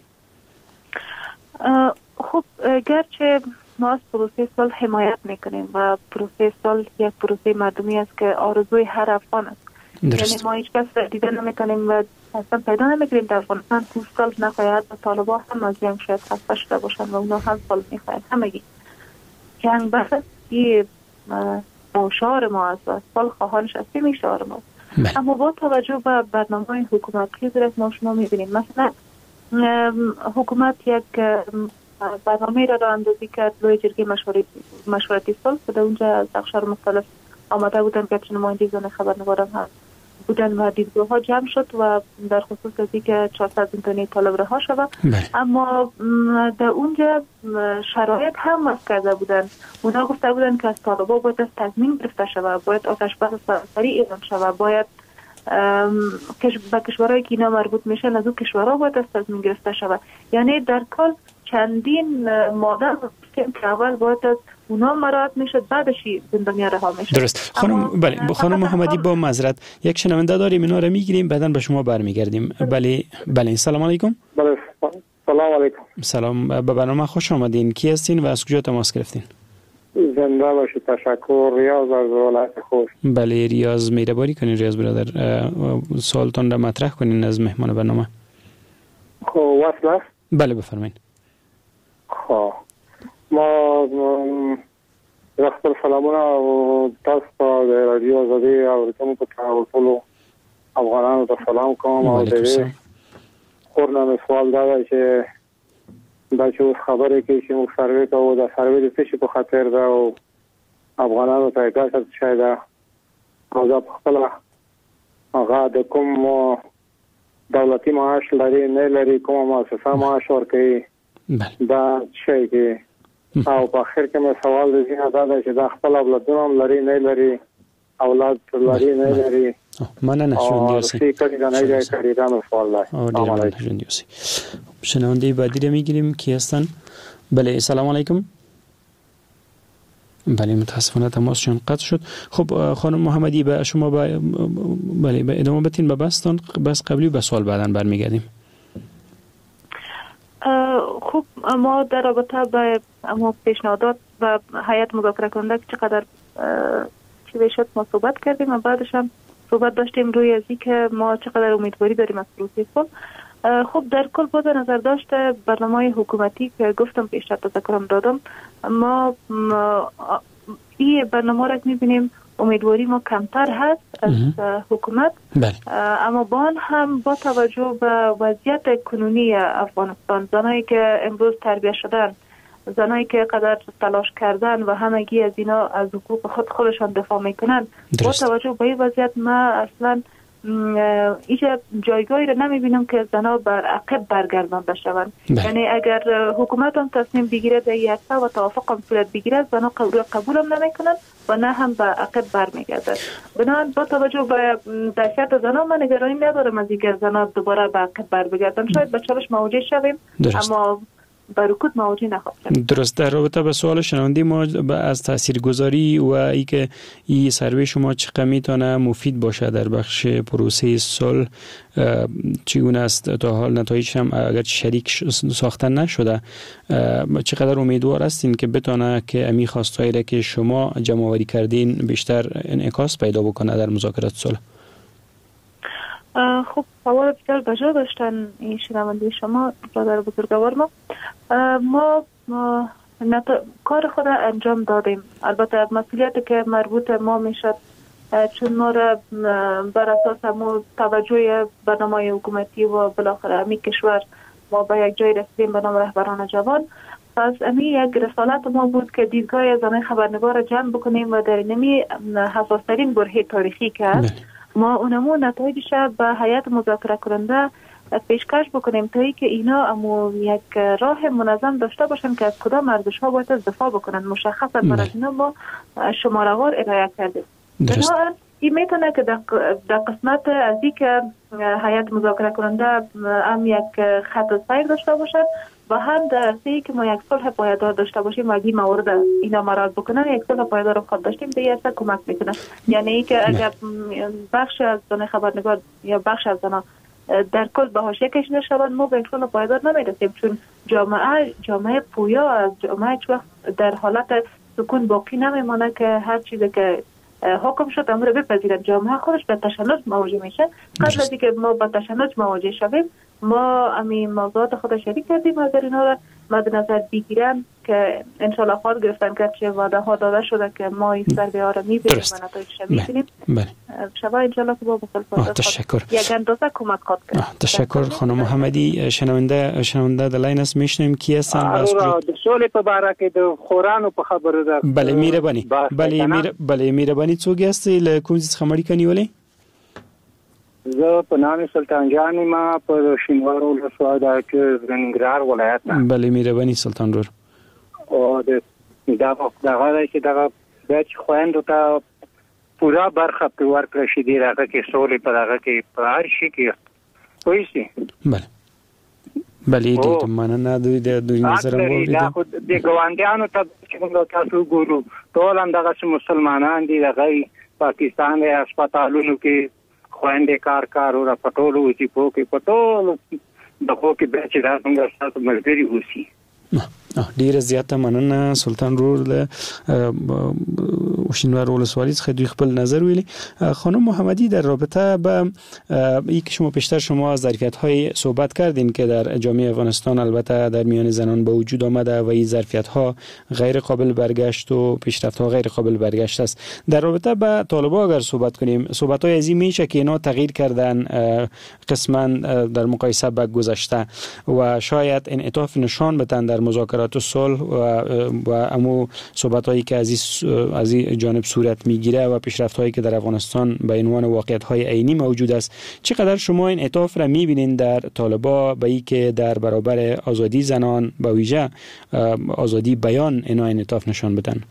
خب گرچه ما از پروسه صلح حمایت میکنیم و پروسه صلح یک پروسه مردمی است که آرزوی هر افغان است، یعنی ما هیچ کس دیده نمیکنیم و اصلا پیدا نمیکنیم در افغانستان که صلح نخواهد و طالبان هم از جنگ شاید خسته شده باشن و اونا هم صلح میخواهد. همگی جنگ بس یه شعار ما است و صلح خواهانش اصلی شعار ما است. اما با توجه به برنامه حکومتی که ما شما میبینیم، مثلا حکومت یک برنامه را اندازی کرد، لوی جرگه مشورتی صلح که در اونجا از اقشار مختلف آمده بودن که چه نماینده زن خبرنگاران هم بودن و دیدگاه ها جمع شد و در خصوص از اینکه 400 زندانی طالب رها شود. اما در اونجا شرایط هم وضع کرده بودن، اونا گفته بودن که از طالبا باید از تضمین گرفته شود، باید آتش بس سریع اعلام شود، باید به کشورهایی که اینا مربوط میشن از اون کشورها باید از تضمین گرفته شود. یعنی در کل چندین ماده که اول باید از اونا مراعات میشد، بعدشی زندانی رها میشد. درست. خانم بله، خانم محمدی با معذرت یک شنونده داریم، اینا رو میگیریم بعداً به شما برمیگردیم. بله سلام علیکم. بله سلام علیکم. سلام، به برنامه خوش آمدین. کی هستین و از کجا تماس گرفتین؟ زنده باشید. تشکر. ریاض از ولایت خوست. بله ریاض، مهربانی کنین ریاض برادر سوالتون را مطرح کنین از مهمان برنامه. خب وصل است؟ بله بفرمایید. خب ما خپل سلامونه او تاسو ته د رادیو آزادي اوریدونکو ته ټولو افغانانو ته سلام کوم او د خورنه سوال دا دی چې دا چې خبره کې چې موږ سروې کوو دا سروې د څه په خاطر دا او افغانانو ته اجازه شاید او دا خپل هغه د کوم دولتي معاش لري نه لري، کوم مؤسسه معاش ورکوي دا شي کې او په اخر کې مې سوال دی دا چې دا خپل اولادونه لري نه لري، اولاد لري نه لري. مننه ژوند یوسي. کړي دا نه دی کړي دا سوال دی. مننه ژوند یوسي. شنونده بعدی رو میگیریم کی هستن؟ بله سلام علیکم. بله متاسفانه تماسشون قطع شد. خب خانم محمدی به شما بله به ادامه بدین به بس قبلی به سوال بعداً برمیگردیم. خب ما در رابطه با پیشنهادات و هیئت مذاکره کننده که چقدر چی بشد ما صحبت کردیم و بعدش هم صحبت داشتیم روی از که ما چقدر امیدواری داریم از پروسه صلح. خب در کل با نظر داشته برنامه حکومتی که گفتم پیشتر تذکرم دادم، ما این برنامه را میبینیم امیدواری ما کمتر هست از حکومت، اما با آن هم با توجه به وضعیت کنونی افغانستان، زنایی که امروز تربیت شدن، زنایی که قدر تلاش کردن و همگی از اینا از حقوق خودشان دفاع میکنن، با توجه به این وضعیت ما اصلا ایجا جایگاهی رو نمیبینم که زنها بر عقب برگردان بشوند. یعنی اگر حکومت هم تصمیم بگیره در یک و توافق هم صورت بگیره، زنها قبول هم نمیکنن و نه هم به عقب برمیگردد. بنابراین با توجه به دهشت زنان من نگرانی ندارم از اینکه زنان دوباره به عقب برگردن. شاید به چالش مواجه شویم اما به رکود مواجه نخواهیم. درست. در رابطه با سوال شنونده ما از تاثیرگذاری و اینکه این سروی شما چقدر میتونه مفید باشه در بخش پروسه صلح چگونه است تا حال نتایجش هم اگر شریک ساختن نشده چقدر امیدوار هستین که بتونه که امی خواستایی را که شما جمع آوری کردین بیشتر انعکاس پیدا بکنه در مذاکرات صلح؟ خب سوال بسیار بجا داشتن این شنونده شما برادر بزرگوار ما کار خود انجام دادیم. البته مسئولیتی که مربوط ما میشد چون ما را بر اساس ما توجه برنامه حکومتی و بالاخره امی کشور ما به یک جای رسیدیم به نام رهبران جوان. پس امی یک رسالت ما بود که دیدگاه زنان خبرنگار را جمع بکنیم و در اینمی حساسترین برهه تاریخی که ما اونمو نتایجش به هیئت مذاکره کننده پیشکش بکنیم تا اینکه اینا امو یک راه منظم داشته باشن که از کدام ارزش‌ها باید دفاع بکنن. مشخصا برای اینا ما شماره‌وار ارائه کردیم. بنابراین این میتونه که در قسمت از اینکه هیئت مذاکره کننده هم یک خط سیر داشته باشد و هم در عرصه‌ای که ما یک صلح پایدار داشته باشیم و اگه موارد اینا مراعات بکنن یک صلح پایدار رو خود داشتیم به این کمک میکنه. یعنی اینکه اگر بخش از زن خبرنگار یا بخش از زنان در کل به حاشیه کشیده شوند ما به یک صلح پایدار نمیرسیم چون جامعه پویا از جامعه هیچ وقت در حالت سکون باقی نمیمونه که هر چیزی که حکم شد امر بپذیرد. جامعه خودش به تشنج مواجه میشه. قبل از اینکه ما با تشنج مواجه شویم ما همین موضوعات خود شریک کردیم اگر اینا را مد نظر بگیرن که انشالله خواهد گرفتن که چه وعده ها داده شده که ما این سروی ها را میبینیم و نتایجش میبینیم. شما انشالله که با بخل تشکر. یک اندازه کمک خواهد کرد. تشکر خانم محمدی. شنونده در لاین است. میشنویم کی هستن؟ د سولې په باره کې د خورانو په خبره ده. بله میربانی. بله میربانی څوک یاستئ له کوم ځای څخه مړی کنیولې؟ زه په نام سلطان جان ما په شینوارو ولسوالۍ کې ننګرهار ولایت نه. بله میربانی سلطان رور. او دا هغه چې دا د خويندو ته پورا برخه په ورکړه شي دی راغه کې سولې په هغه کې په هر شي کې پوهیږي. بله دې مننه د نظر مو دا خو د ګوانډیانو ته چې موږ تاسو ګورو ټول هم دغه مسلمانان دي دغه پاکستان د هسپتالونو کې خويندې کار او پټولو چې پټولو دغه کې به چې دا څنګه تاسو ملګری وسی. ډیره زیاته مننه سلطان رور له وشینوار ولسوالی څخه دوی خپل نظر ویلي. خانم محمدی در رابطه با این که شما پیشتر شما از ظرفیت‌های صحبت کردین که در جامعه افغانستان البته در میان زنان به وجود آمده و این ظرفیت‌ها غیر قابل برگشت و پیشرفت‌ها غیر قابل برگشت است. در رابطه با طالبان اگر صحبت کنیم صحبت‌های از این میشه که اینا تغییر کردن قسما در مقایسه با گذشته و شاید انعطاف نشان بدن در مذاکرات صلح و امو صحبت‌هایی که از این جانب صورت میگیره و پیشرفت‌هایی که در افغانستان به عنوان واقعیت‌های عینی موجود است. چقدر شما این انعطاف را می‌بینید در طالبان به این که در برابر آزادی زنان به ویژه آزادی بیان اینا انعطاف نشان بدن؟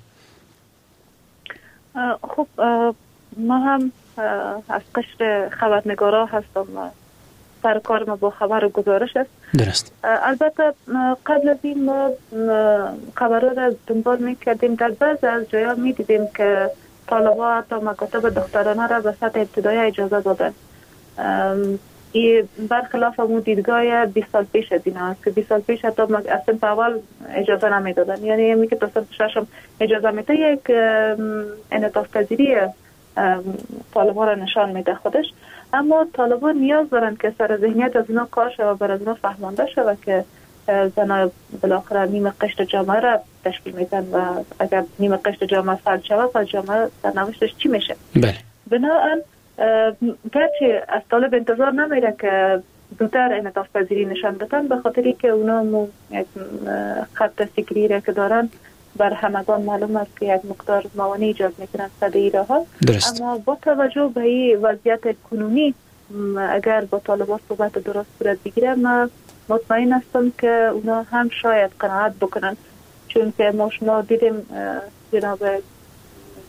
خب ما هم از قشر خبرنگارا هستم. سر کار ما با خبر و گزارش است. درست. البته قبل از این ما خبرها را دنبال میکردیم. در بعض از جایا میدیدیم که طالبان حتی مکاتب دخترانه را به سطح ابتدایی اجازه دادن. این برخلاف اون دیدگاه 20 سال پیش از این است که 20 سال پیش حتی اصلا په اول اجازه نمیدادن. یعنی همی که تا سال ششم اجازه میده یک انعطاف پذیری طالبان را نشان میده خودش. اما طالبان نیاز دارند که سر ذهنیت از اینا کار شود و بر از اینا فهمانده شود که زنان بالاخره نیمه قشر جامعه را تشکیل میدن و اگر نیمه قشر جامعه فلج شود و جامعه سرنوشتش چی میشه. بله. بنابراین گرچه از طالب انتظار نمیره که زودتر انعطاف پذیری نشان بدن به خاطری که اونا یک خط فکری را که دارن بر همگان معلوم است که یک مقدار موانع ایجاد میکنن صد ایرها. اما با توجه به این وضعیت کنونی اگر با طالبان صحبت درست صورت بگیره من مطمئن هستم که اونا هم شاید قناعت بکنن چون که ما شما دیدیم جناب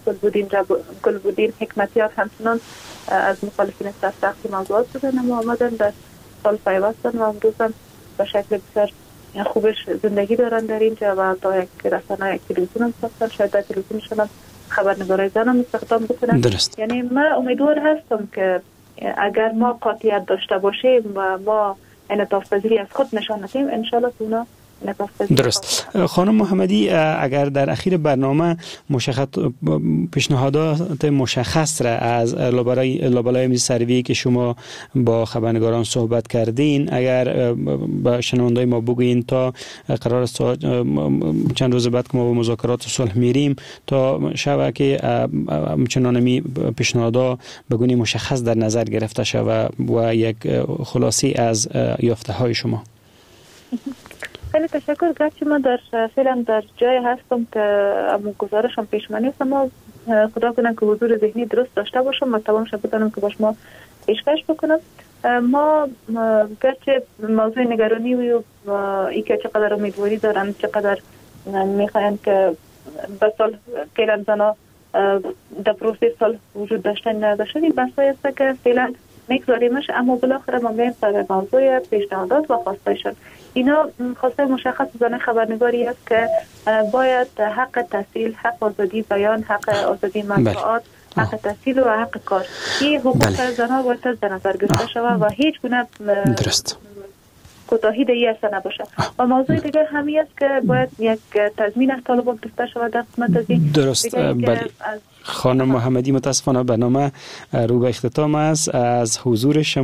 گلبودین حکمتیار همچنان از مخالفین سرسخت موضوعات بودن اما آمدن در سال پیوستن و امروز هم به شکل بسیار خوبش زندگی دارن در اینجا و تا یک رسانه یک تلویزیون هم ساختن. شاید در تلویزیونشون هم خبرنگارای زن هم استخدام بکنن. یعنی من امیدوار هستم که اگر ما قاطعیت داشته باشیم و ما انعطاف پذیری از خود نشان ندیم انشالله اونا درست. خانم محمدی اگر در اخیر برنامه پیشنهادات مشخص را از لابلای میز سروی که شما با خبرنگاران صحبت کردین اگر با شنوندای ما بگوین تا قرار است چند روز بعد که ما به مذاکرات صلح میریم تا شب که چنانمی پیشنهادات بگونی مشخص در نظر گرفته شود و یک خلاصی از یافته های شما. خیلی تشکر. گرچه ما فعلا در جای هستم که گزارشم پیشمانی است اما خدا کنه که حضور ذهنی درست داشته باشم و تمام شب بتونم که با شما پیشکش بکنم. ما گرچه موضوع نگرانی و ای که چقدر امیدواری دارن چقدر میخواین که به صلح فعلا زنا در پروسه صلح وجود داشتن نداشتن این بحثایی است که فعلا میگذاریمش اما بالاخره ما میایم سر موضوع پیشنهادات و خواستایشان. اینا خواسته مشخص زن خبرنگاری است که باید حق تحصیل، حق آزادی بیان، حق آزادی مطبوعات، حق تحصیل و حق کار این حقوق زنها باید در نظر گرفته شود و هیچ گونه کوتاهی در این اصلا نباشه. و موضوع دیگر همی است که باید یک تضمین از طالبان گرفته شود در قسمت از این. درست. خانم محمدی متاسفانه برنامه رو به اختتام است. از حضور شما